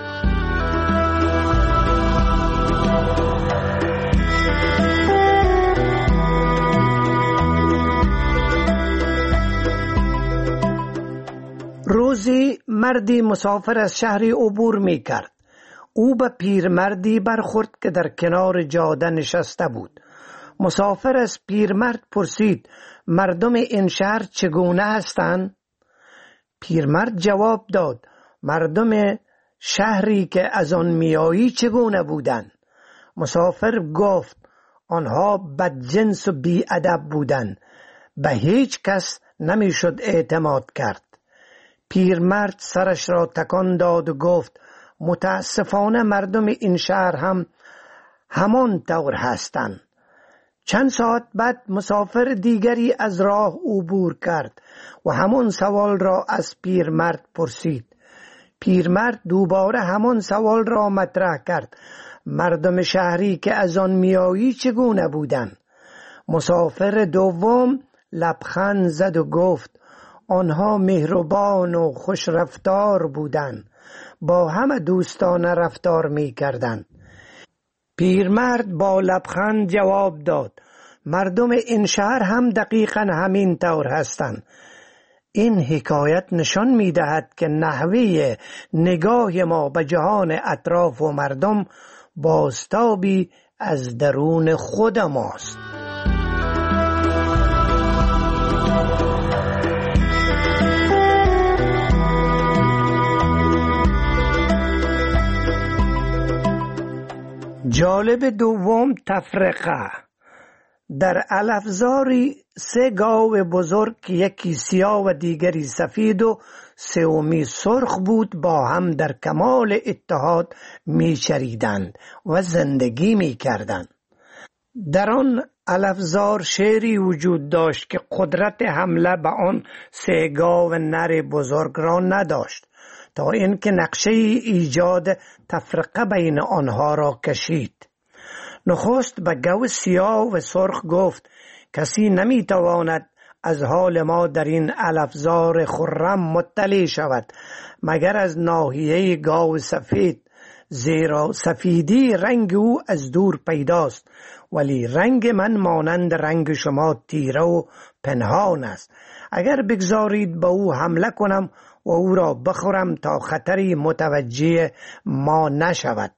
روزی مردی مسافر از شهری عبور می کرد. او به پیرمردی برخورد که در کنار جاده نشسته بود. مسافر از پیرمرد پرسید: مردم این شهر چگونه هستند؟ پیرمرد جواب داد: مردم شهری که از آن میایی چگونه بودند؟ مسافر گفت: آنها بدجنس و بی‌ادب بودند، به هیچ کس نمیشد اعتماد کرد. پیرمرد سرش را تکان داد و گفت: متاسفانه مردم این شهر هم همان طور هستند. چند ساعت بعد مسافر دیگری از راه عبور کرد و همان سوال را از پیرمرد پرسید. پیرمرد دوباره همان سوال را مطرح کرد: مردم شهری که از آن میایی چگونه بودند؟ مسافر دوم لبخند زد و گفت: آنها مهربان و خوش رفتار بودند، با همه دوستانه رفتار می کردند. پیرمرد با لبخند جواب داد: مردم این شهر هم دقیقاً همین طور هستند. این حکایت نشان می دهد که نحوه نگاه ما به جهان اطراف و مردم بازتابی از درون خود ماست. جالب دوم، تفرقه. در الافزاری سه گاو بزرگ که یکی سیاه و دیگری سفید و سومی سرخ بود با هم در کمال اتحاد می چریدند و زندگی می کردند. در آن الافزار شیری وجود داشت که قدرت حمله به آن سه گاو نر بزرگ را نداشت تا اینکه نقشه ایجاد تفرقه بین آنها را کشید. نخست به گاو سیاه و سرخ گفت: کسی نمیتواند از حال ما در این الافزار خرم مطلع شود مگر از ناحیه گاو سفید، زیرا سفیدی رنگ او از دور پیداست، ولی رنگ من مانند رنگ شما تیره و پنهان است. اگر بگذارید به او حمله کنم و او را بخورم تا خطری متوجه ما نشود.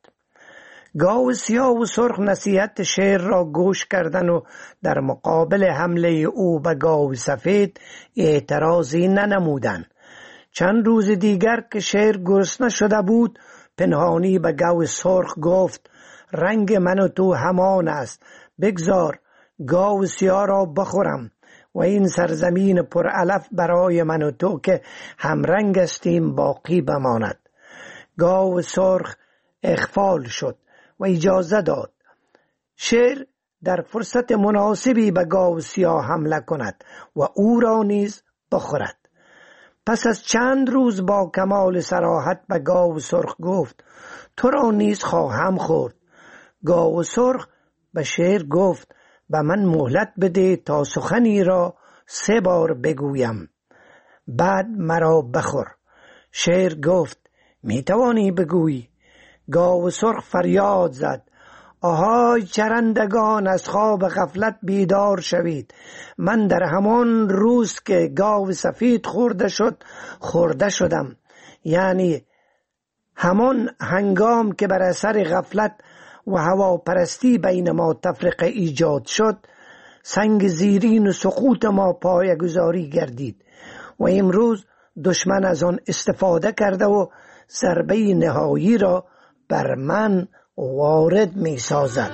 گاو سیاه و سرخ نصیحت شیر را گوش کردند و در مقابل حمله او به گاو سفید اعتراضی ننمودند. چند روز دیگر که شیر گرسنه شده بود، پنهانی به گاو سرخ گفت: رنگ من و تو همان است، بگذار گاو سیاه را بخورم و این سرزمین پر علف برای من و تو که همرنگ استیم باقی بماند. گاو سرخ اغفال شد و اجازه داد شیر در فرصت مناسبی به گاو سیاه حمله کند و او را نیز بخورد. پس از چند روز با کمال صراحت به گاو سرخ گفت: تو را نیز خواهم خورد. گاو سرخ به شیر گفت: به من مهلت بده تا سخنی را سه بار بگویم، بعد مرا بخور. شیر گفت: می توانی بگویی. گاو سرخ فریاد زد: آهای چرندگان، از خواب غفلت بیدار شوید. من در همان روز که گاو سفید خورده شد خورده شدم، یعنی همان هنگام که بر اثر غفلت و هواپرستی بین ما تفرقه ایجاد شد، سنگ زیرین و سقوط ما پایه‌گذاری گردید و امروز دشمن از آن استفاده کرده و ضربه نهایی را بر من وارد می سازد.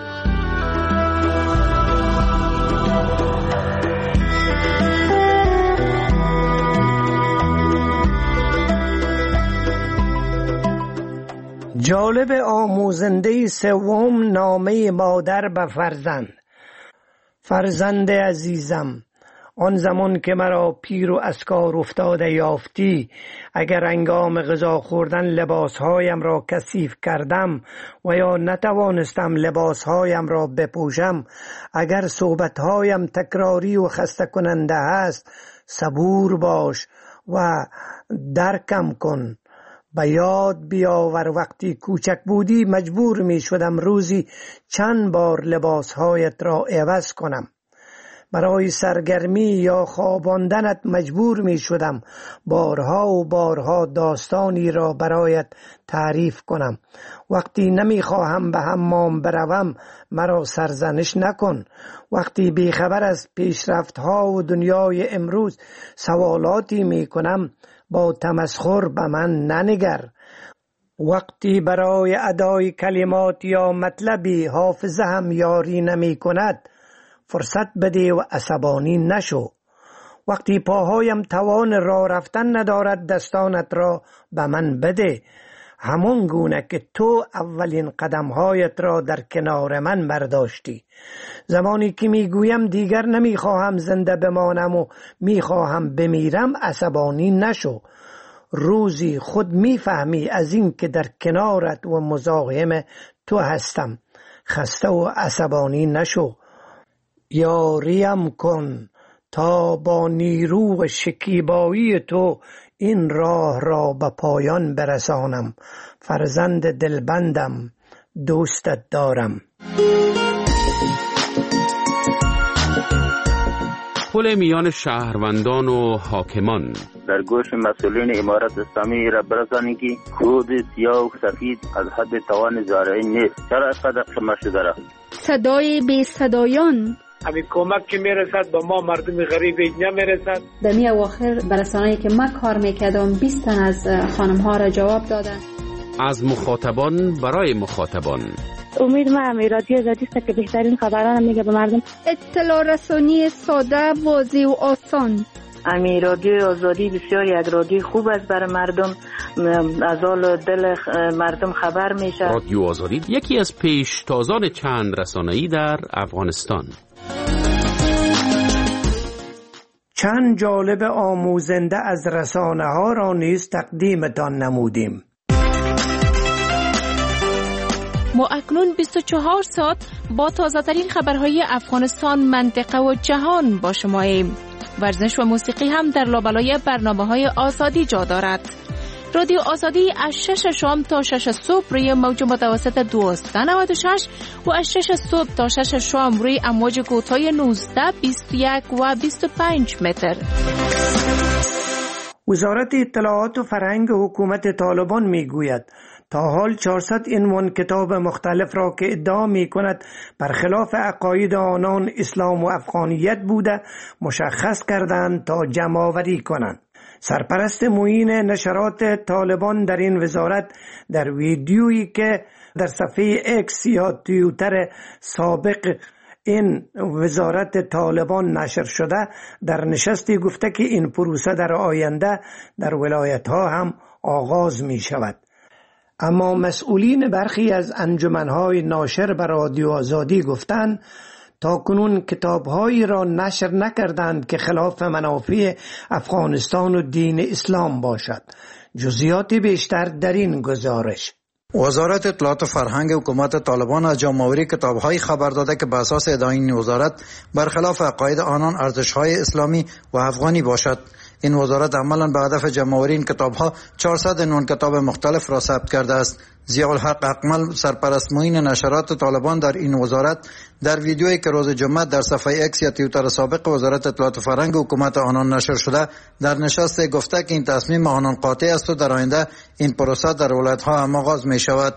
جالب آموزنده سوم، نامه مادر به فرزند. فرزند عزیزم، آن زمان که مرا پیر و از کار افتاده یافتی، اگر هنگام غذا خوردن لباسهایم را کثیف کردم و یا نتوانستم لباسهایم را بپوشم، اگر صحبتهایم تکراری و خسته کننده است، صبور باش و درکم کن. به یاد بیاور وقتی کوچک بودی مجبور می شدم روزی چند بار لباسهایت را عوض کنم. برای سرگرمی یا خواباندنت مجبور می شدم بارها و بارها داستانی را برایت تعریف کنم. وقتی نمی خواهم به حمام بروم مرا سرزنش نکن. وقتی بیخبر از پیشرفت‌ها و دنیای امروز سوالاتی می کنم با تمسخر به من ننگر. وقتی برای ادای کلمات یا مطلبی حافظه هم یاری نمی کند فرصت بده و عصبانی نشو. وقتی پاهایم توان راه رفتن ندارد دستانت را به من بده، همون گونه که تو اولین قدمهایت را در کنار من برداشتی. زمانی که میگویم دیگر نمیخواهم زنده بمانم و میخواهم بمیرم عصبانی نشو. روزی خود میفهمی از این که در کنارت و مزاحم تو هستم. خسته و عصبانی نشو. یاریم کن تا با نیرو و شکیبایی تو این راه را به پایان برسانم. فرزند دلبندم، دوستت دارم. پل میان شهروندان و حاکمان. در گوش مسئولین امارت اسلامی را برسانید که کود سیاه و سفید از حد توان زارعین نیست. چرا اینقدر شما شده را؟ صدای بی صدایان. همین کمک که میرسد با ما مردم غریب نمیرسد. در می اواخر برسانه‌ای که من کار میکردم بیست تن از خانم ها را جواب دادن. از مخاطبان برای مخاطبان. امید ما رادیو آزادی است که بهترین خبران میگه به مردم. اطلاع رسانی ساده، واضح و آسان. امی رادیو آزادی بسیار یک رادیو خوب است برای مردم، از حال دل مردم خبر میشه. رادیو آزادی یکی از پیشتازان چند رسانه‌ای در افغانستان. چند جالب آموزنده از رسانه ها را نیز تقدیمتان نمودیم. ما اکنون بیست و چهار ساعت با تازه ترین خبرهای افغانستان، منطقه و جهان با شماییم. ورزش و موسیقی هم در لابلای برنامه‌های آزادی جا دارد. رادیو آزادی از شش شام تا شش صبح روی موج متوسط دویست و نود و شش و از شش صبح تا شش شام روی امواج کوتاه نوزده، بیست و یک و بیست و پنج متر. وزارت اطلاعات و فرهنگ حکومت طالبان میگوید تا حال چهارصد عنوان کتاب مختلف را که ادعا می کند برخلاف عقاید آنان اسلام و افغانیت بوده مشخص کردند تا جمع آوری کنند. سرپرست معین نشرات طالبان در این وزارت در ویدیویی که در صفحه اکس یا توییتر سابق این وزارت طالبان نشر شده در نشستی گفته که این پروسه در آینده در ولایت ها هم آغاز می شود. اما مسئولین برخی از انجمنهای ناشر بر رادیو آزادی گفتند تا کنون کتابهایی را نشر نکردند که خلاف منافع افغانستان و دین اسلام باشد. جزئیات بیشتر در این گزارش. وزارت اطلاعات و فرهنگ حکومت طالبان از جمع‌آوری کتاب‌های خبر داده که بر اساس ادعای این وزارت برخلاف عقاید آنان ارزش‌های اسلامی و افغانی باشد. این وزارت عملاً به هدف جمع‌آوری این کتاب‌ها چهارصد عنوان کتاب مختلف را ثبت کرده است. ضیاءالحق اکمل، سرپرست معین نشرات طالبان در این وزارت، در ویدیویی که روز جمعه در صفحه اکس یا توییتر سابق وزارت اطلاعات و فرهنگ حکومت آنان نشر شده در نشست گفته که این تصمیم آنان قاطع است و در آینده این پروسه در ولایت‌ها هم آغاز می‌شود.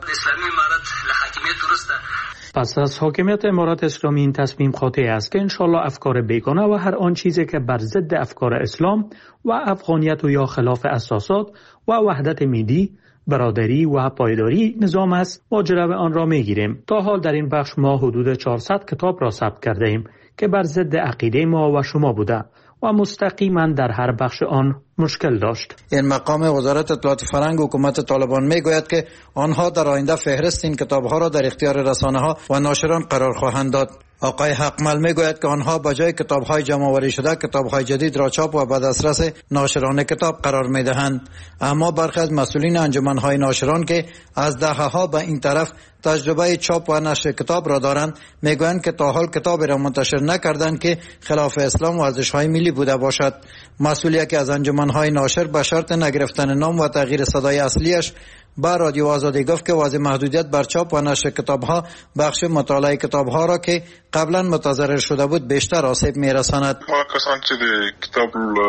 پس از حاکمیت امارات اسلامی این تصمیم قاطع است که انشالله افکار بیگانه و هر آن چیزی که بر ضد افکار اسلام و افغانیت و یا خلاف اساسات و وحدت ملی، برادری و پایداری نظام است ماجرا آن را میگیریم. تا حال در این بخش ما حدود چهارصد کتاب را ثبت کرده ایم که بر ضد عقیده ما و شما بوده و مستقیما در هر بخش آن مشکل داشت. این مقام وزارت اطلاعات فرهنگ حکومت طالبان میگوید که آنها در آینده فهرست این کتاب‌ها را در اختیار رسانه‌ها و ناشران قرار خواهند داد. آقای حقمل میگوید که آنها با جای کتاب‌های جمع‌آوری شده کتاب‌های جدید را چاپ و به دسترس ناشران کتاب قرار می‌دهند. اما برخی از مسئولین انجمن‌های ناشران که از دهه‌ها به این طرف تجربه چاپ و نشر کتاب را دارند میگویند که تا حال کتابی را منتشر نکردند که خلاف اسلام و ارزش‌های ملی بوده باشد. مسئولی که از انجمن‌های ناشر به شرط نگرفتن نام و تغییر صدای اصلیش با رادیو آزادی گفت که واضح محدودیت بر چاپ و نشر کتاب‌ها بخش مطالعه کتاب‌ها را که قبلا متضرر شده بود بیشتر آسیب می‌رساند. کسان که کتاب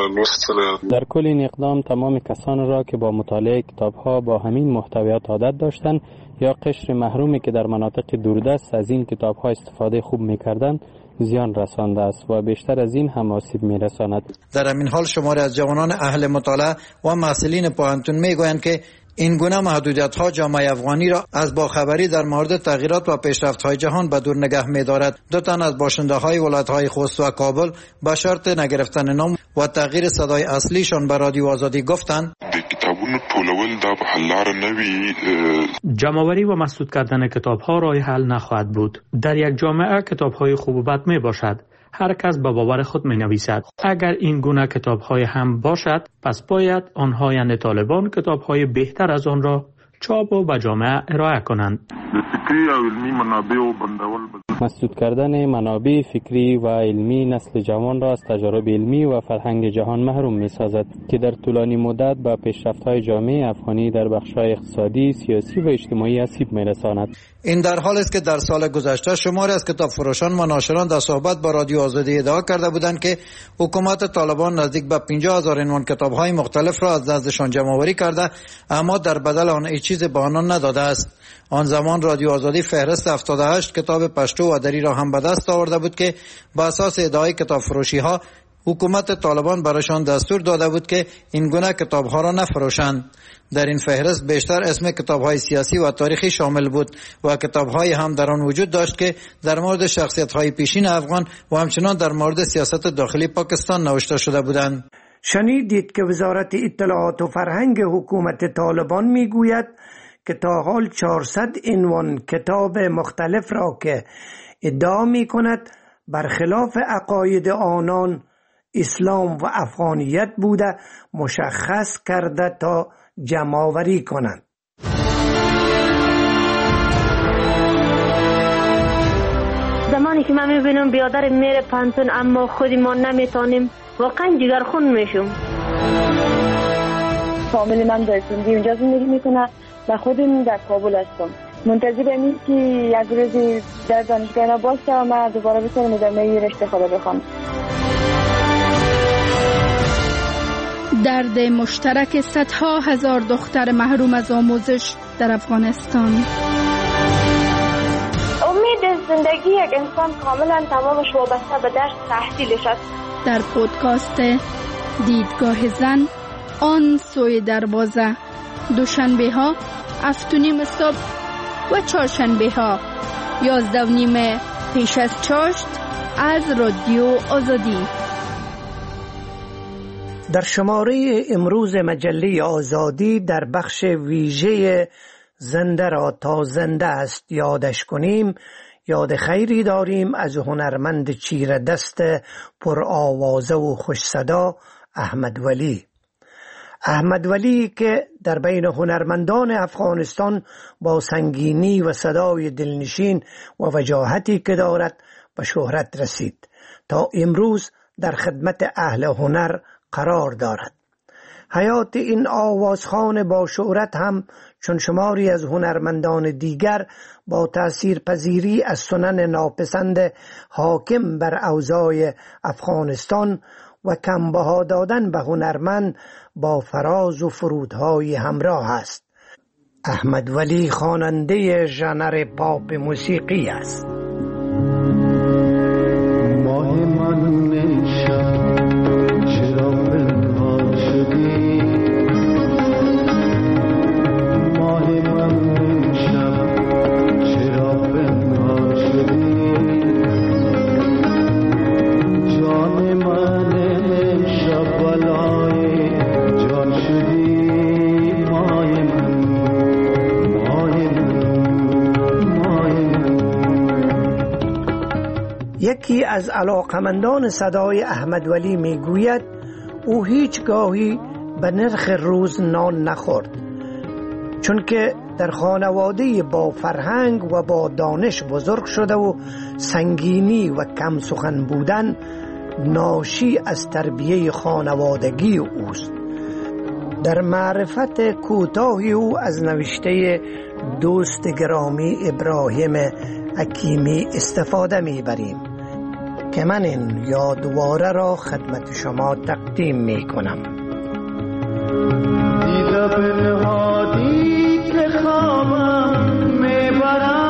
لوستل در کل این اقدام تمام کسان را که با مطالعه کتاب‌ها با همین محتویات عادت داشتند یا قشر محرومی که در مناطق دوردست از این کتاب‌ها استفاده خوب می‌کردند زیان رسانده است و بیشتر از این هم آسیب می‌رساند. در همین حال شماری از جوانان اهل مطالعه و محصلین پوهنتون میگویند که این گونه محدودیت‌ها جامعه افغانی را از باخبری در مورد تغییرات و پیشرفت‌های جهان به دور نگه می‌دارد. دو تن از باشنده‌های ولایت‌های خوست و کابل با شرط نگرفتن نام و تغییر صدای اصلیشان به رادیو آزادی گفتند کتابونو ټولول دا به حل لار نه وي. جمع‌آوری و مسدود کردن کتاب‌ها راه حل نخواهد بود. در یک جامعه کتاب‌های خوب و بد میباشد. هر کس به باور خود می نویسد. اگر این گونه کتاب های هم باشد پس باید آنها یعنی طالبان کتاب های بهتر از آن را چاپ و به جامعه ارائه کنند. فکری او علمی منابع و بندول. مسدود کردن منابع فکری و علمی نسل جوان را از تجارب علمی و فرهنگ جهان محروم می سازد که در طولانی مدت به پیشرفت‌های جامعه افغانی در بخش‌های اقتصادی، سیاسی و اجتماعی آسیب می رساند. این در حالی است که در سال گذشته شماری از کتاب فروشان و ناشران در صحبت با رادیو آزادی ادعا کرده بودند که حکومت طالبان نزدیک به پنجاه هزار عنوان کتاب‌های مختلف را از نزدشان جمع‌آوری کرده، اما در بدل آن هیچ چیز به آنان نداده است. آن زمان رادیو آزادی فهرست هفتاد و هشت کتاب پشتو و دری را هم به دست آورده بود که با اساس ادعای کتاب فروشی ها حکومت طالبان برایشان دستور داده بود که این گونه کتاب ها را نفروشند. در این فهرست بیشتر اسم کتاب های سیاسی و تاریخی شامل بود و کتاب های هم در آن وجود داشت که در مورد شخصیت های پیشین افغان و همچنان در مورد سیاست داخلی پاکستان نوشته شده بودند. شنیدید که وزارت اطلاعات و فرهنگ حکومت طالبان میگوید که تا حال چهارصد عنوان کتاب مختلف را که ادعا می کند برخلاف عقاید آنان اسلام و افغانیت بوده مشخص کرده تا جمع‌آوری کنند. زمانی که من میبینم بیادر میره پانتون اما خودی ما نمیتونیم، واقعا جگرخون میشم. فامیل من در سندی اونجا زندگی میکنه و خودم در کابل هستم. منتظر امید که یک روزی در دانشگاه باشه و من دوباره بتونم ادامه رشته خود بخوام. درد مشترک صدها هزار دختر محروم از آموزش در افغانستان. امید زندگی یک انسان کاملا تمامش وابسته به درس تحصیلش است. در پودکاست دیدگاه زن آن سوی دروازه، دوشنبه ها هفت و نیم صبح و چهارشنبه ها یازده و نیم پیش از چاشت از رادیو آزادی. در شماره امروز مجله آزادی در بخش ویژه زنده را تا زنده است یادش کنیم، یاد خیری داریم از هنرمند چیره دست پر آوازه و خوش صدا احمد ولی. احمد ولی که در بین هنرمندان افغانستان با سنگینی و صدای دلنشین و وجاهتی که دارد به شهرت رسید، تا امروز در خدمت اهل هنر قرار دارد. حیات این آوازخوان با شهرت هم چون شماری از هنرمندان دیگر با تأثیر پذیری از سنن ناپسند حاکم بر اوضاع افغانستان و کمبها دادن به هنرمند با فراز و فرودهای همراه است. احمد ولی خواننده ژانر پاپ موسیقی است. ماه من شب چرا پنهان شدی، ماه من شب چرا پنهان شدی، جان من شب بلای جان شدی، ماه من ماه من ماه من. یکی از علاقمندان صدای احمد ولی می گوید او هیچ گاهی به نرخ روز نان نخورد، چون که در خانواده با فرهنگ و با دانش بزرگ شده و سنگینی و کم سخن بودن ناشی از تربیه خانوادگی اوست. در معرفت کوتاهی او از نوشته دوست گرامی ابراهیم حکیمی استفاده میبریم که من این یادواره را خدمت شما تقدیم میکنم. دیده بنهادی که خوابم میبرم،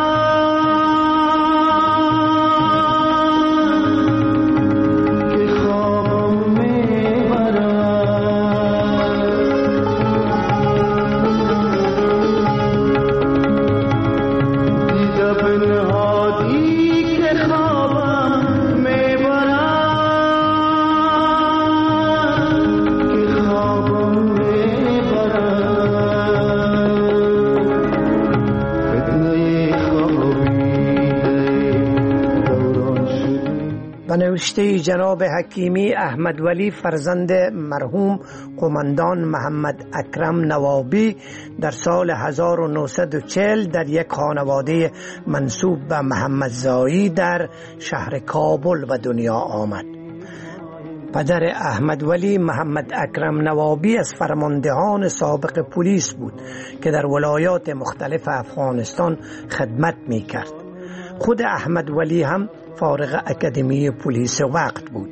نوشته جناب حکیمی احمد ولی فرزند مرحوم قماندان محمد اکرم نوابی در سال هزار و نهصد و چهل در یک خانواده منسوب به محمد زایی در شهر کابل به دنیا آمد. پدر احمد ولی محمد اکرم نوابی از فرماندهان سابق پلیس بود که در ولایات مختلف افغانستان خدمت می کرد. خود احمد ولی هم فارغ اکادمی پلیس وقت بود.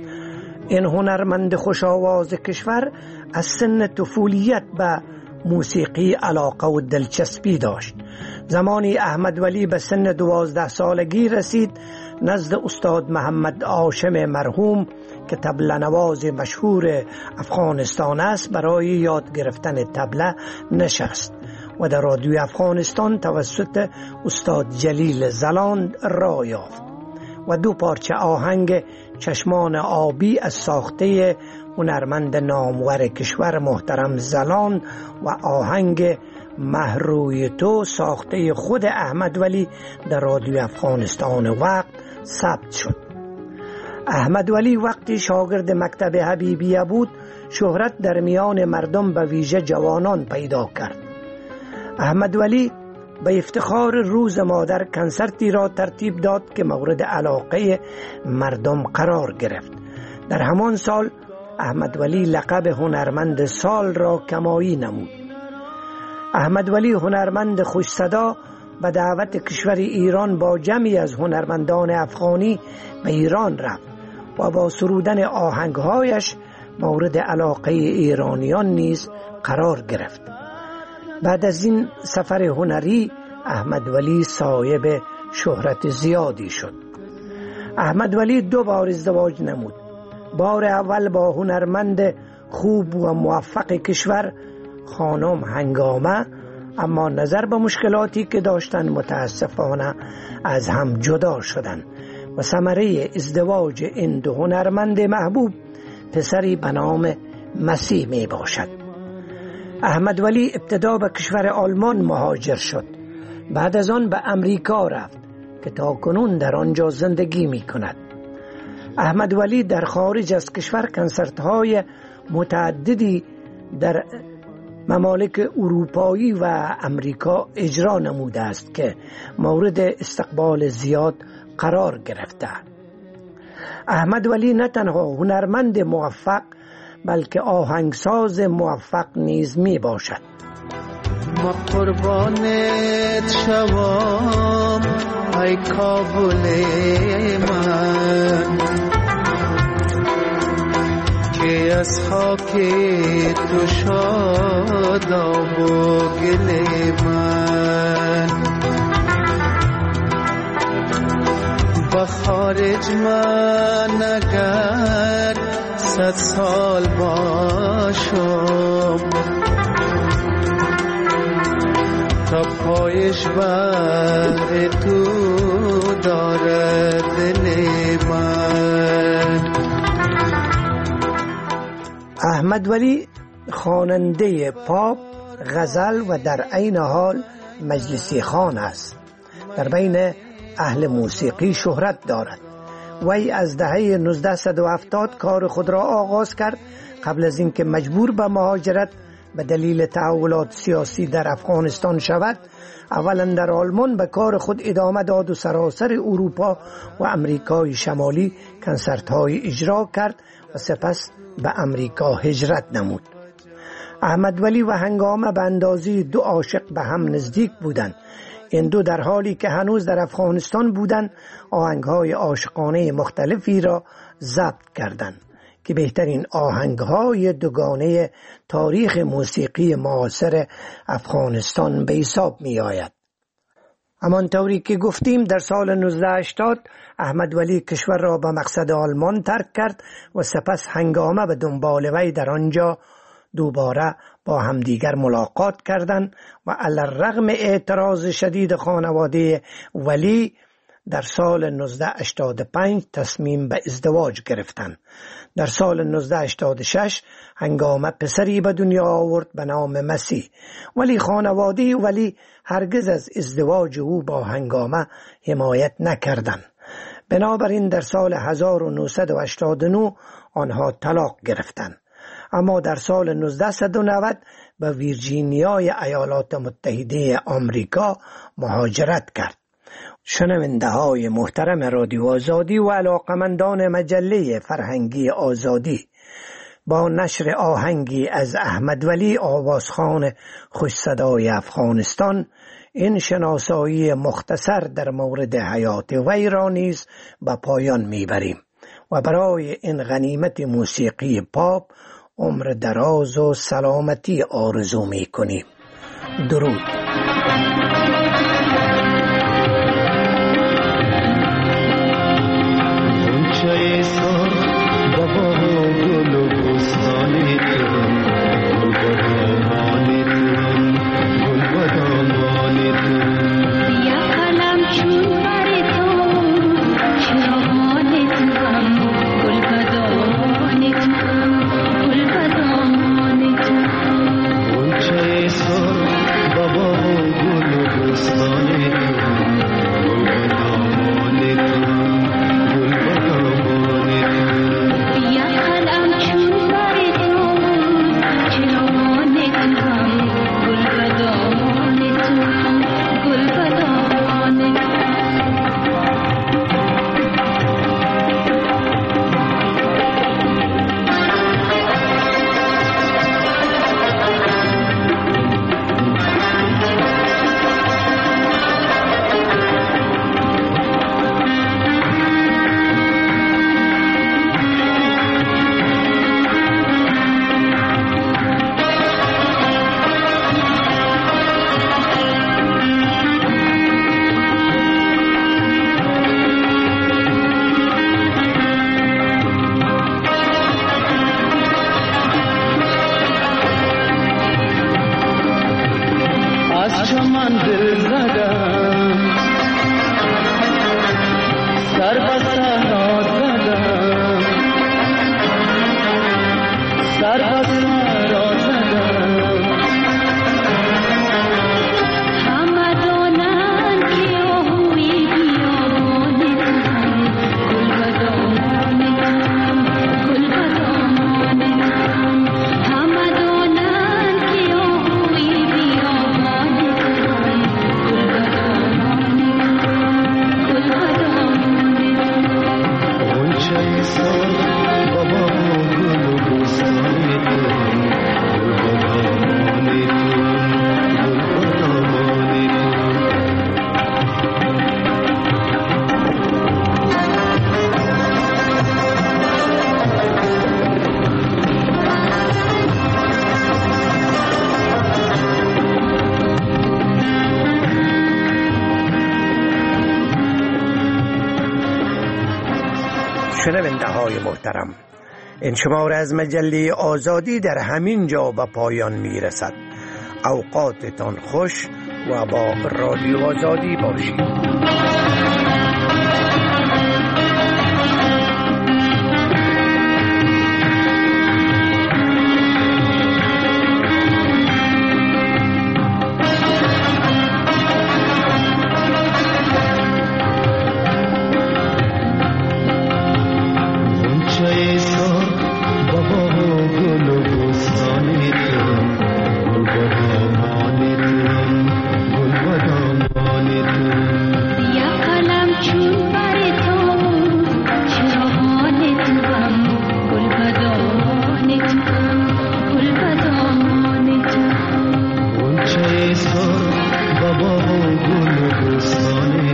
این هنرمند خوش آواز کشور از سن طفولیت به موسیقی علاقه و دلچسپی داشت. زمانی احمد ولی به سن دوازده سالگی رسید نزد استاد محمد هاشم مرحوم که طبله نواز مشهور افغانستان است برای یاد گرفتن طبله نشست و در رادیو افغانستان توسط استاد جلیل زلان راه یافت و دو پارچه آهنگ چشمان آبی از ساخته هنرمند نامور کشور محترم زلان و آهنگ مهروی تو ساخته خود احمد ولی در رادیو افغانستان وقت ثبت شد. احمد ولی وقتی شاگرد مکتب حبیبیه بود شهرت در میان مردم به ویژه جوانان پیدا کرد. احمد ولی به افتخار روز مادر کنسرتی را ترتیب داد که مورد علاقه مردم قرار گرفت. در همان سال احمد ولی لقب هنرمند سال را کمایی نمود. احمد ولی هنرمند خوش صدا به دعوت کشور ایران با جمعی از هنرمندان افغانی به ایران رفت و با سرودن آهنگهایش مورد علاقه ایرانیان نیز قرار گرفت. بعد از این سفر هنری احمد ولی صاحب شهرت زیادی شد. احمد ولی دو بار ازدواج نمود. بار اول با هنرمند خوب و موفق کشور خانم هنگامه، اما نظر به مشکلاتی که داشتن متاسفانه از هم جدا شدند و ثمره ازدواج این دو هنرمند محبوب پسری به نام مسیح می باشد. احمد ولی ابتدا به کشور آلمان مهاجر شد. بعد از آن به امریکا رفت که تا کنون در آنجا زندگی می کند. احمد ولی در خارج از کشور کنسرت های متعددی در ممالک اروپایی و امریکا اجرا نموده است که مورد استقبال زیاد قرار گرفته. احمد ولی نه تنها هنرمند موفق بلکه آهنگساز موفق نیز می باشد. ما قربانت شوام ای کابل من که از خاک تو شاداب و گل من با خارج من اگر صد سال باشم تا پایش بر تو دارد دل من. احمد ولی خواننده پاپ، غزل و در عین حال مجلسی خوان است. در بین اهل موسیقی شهرت دارد. وی از دهه نوزده و هفتاد کار خود را آغاز کرد. قبل از اینکه مجبور به مهاجرت به دلیل تحولات سیاسی در افغانستان شود، اولا در آلمان به کار خود ادامه داد و سراسر اروپا و امریکای شمالی کنسرت های اجرا کرد و سپس به امریکا هجرت نمود. احمد ولی و هنگامه به اندازه دو عاشق به هم نزدیک بودند. این دو در حالی که هنوز در افغانستان بودند آهنگ‌های عاشقانه مختلفی را ضبط کردند که بهترین آهنگ‌های دوگانه تاریخ موسیقی معاصر افغانستان به حساب می‌آید. همانطوری که گفتیم در سال نوزده هشتاد احمد ولی کشور را به مقصد آلمان ترک کرد و سپس هنگامه به دنبال وی در آنجا دوباره با همدیگر ملاقات کردند و علی‌الرغم اعتراض شدید خانواده ولی در سال نوزده هشتاد و پنج تصمیم به ازدواج گرفتند. در سال نوزده هشتاد و شش هنگامه پسری به دنیا آورد به نام مسیح، ولی خانواده ولی هرگز از ازدواج او با هنگامه حمایت نکردند. بنابراین در سال هزار و نهصد و هشتاد و نه آنها طلاق گرفتند، اما در سال نوزده نود به ویرجینیای ایالات متحده آمریکا مهاجرت کرد. شنونده های محترم رادیو آزادی و علاقمندان مجله فرهنگی آزادی، با نشر آهنگی از احمد ولی آوازخوان خوش صدای افغانستان این شناسایی مختصر در مورد حیات وی را نیز به پایان میبریم و برای این غنیمت موسیقی پاپ عمر دراز و سلامتی آرزو میکنیم. درود. شنونده های محترم، این شماره از مجله آزادی در همین جا به پایان می رسد. اوقاتتان خوش و با رادیو آزادی باشید. بابا گل بستان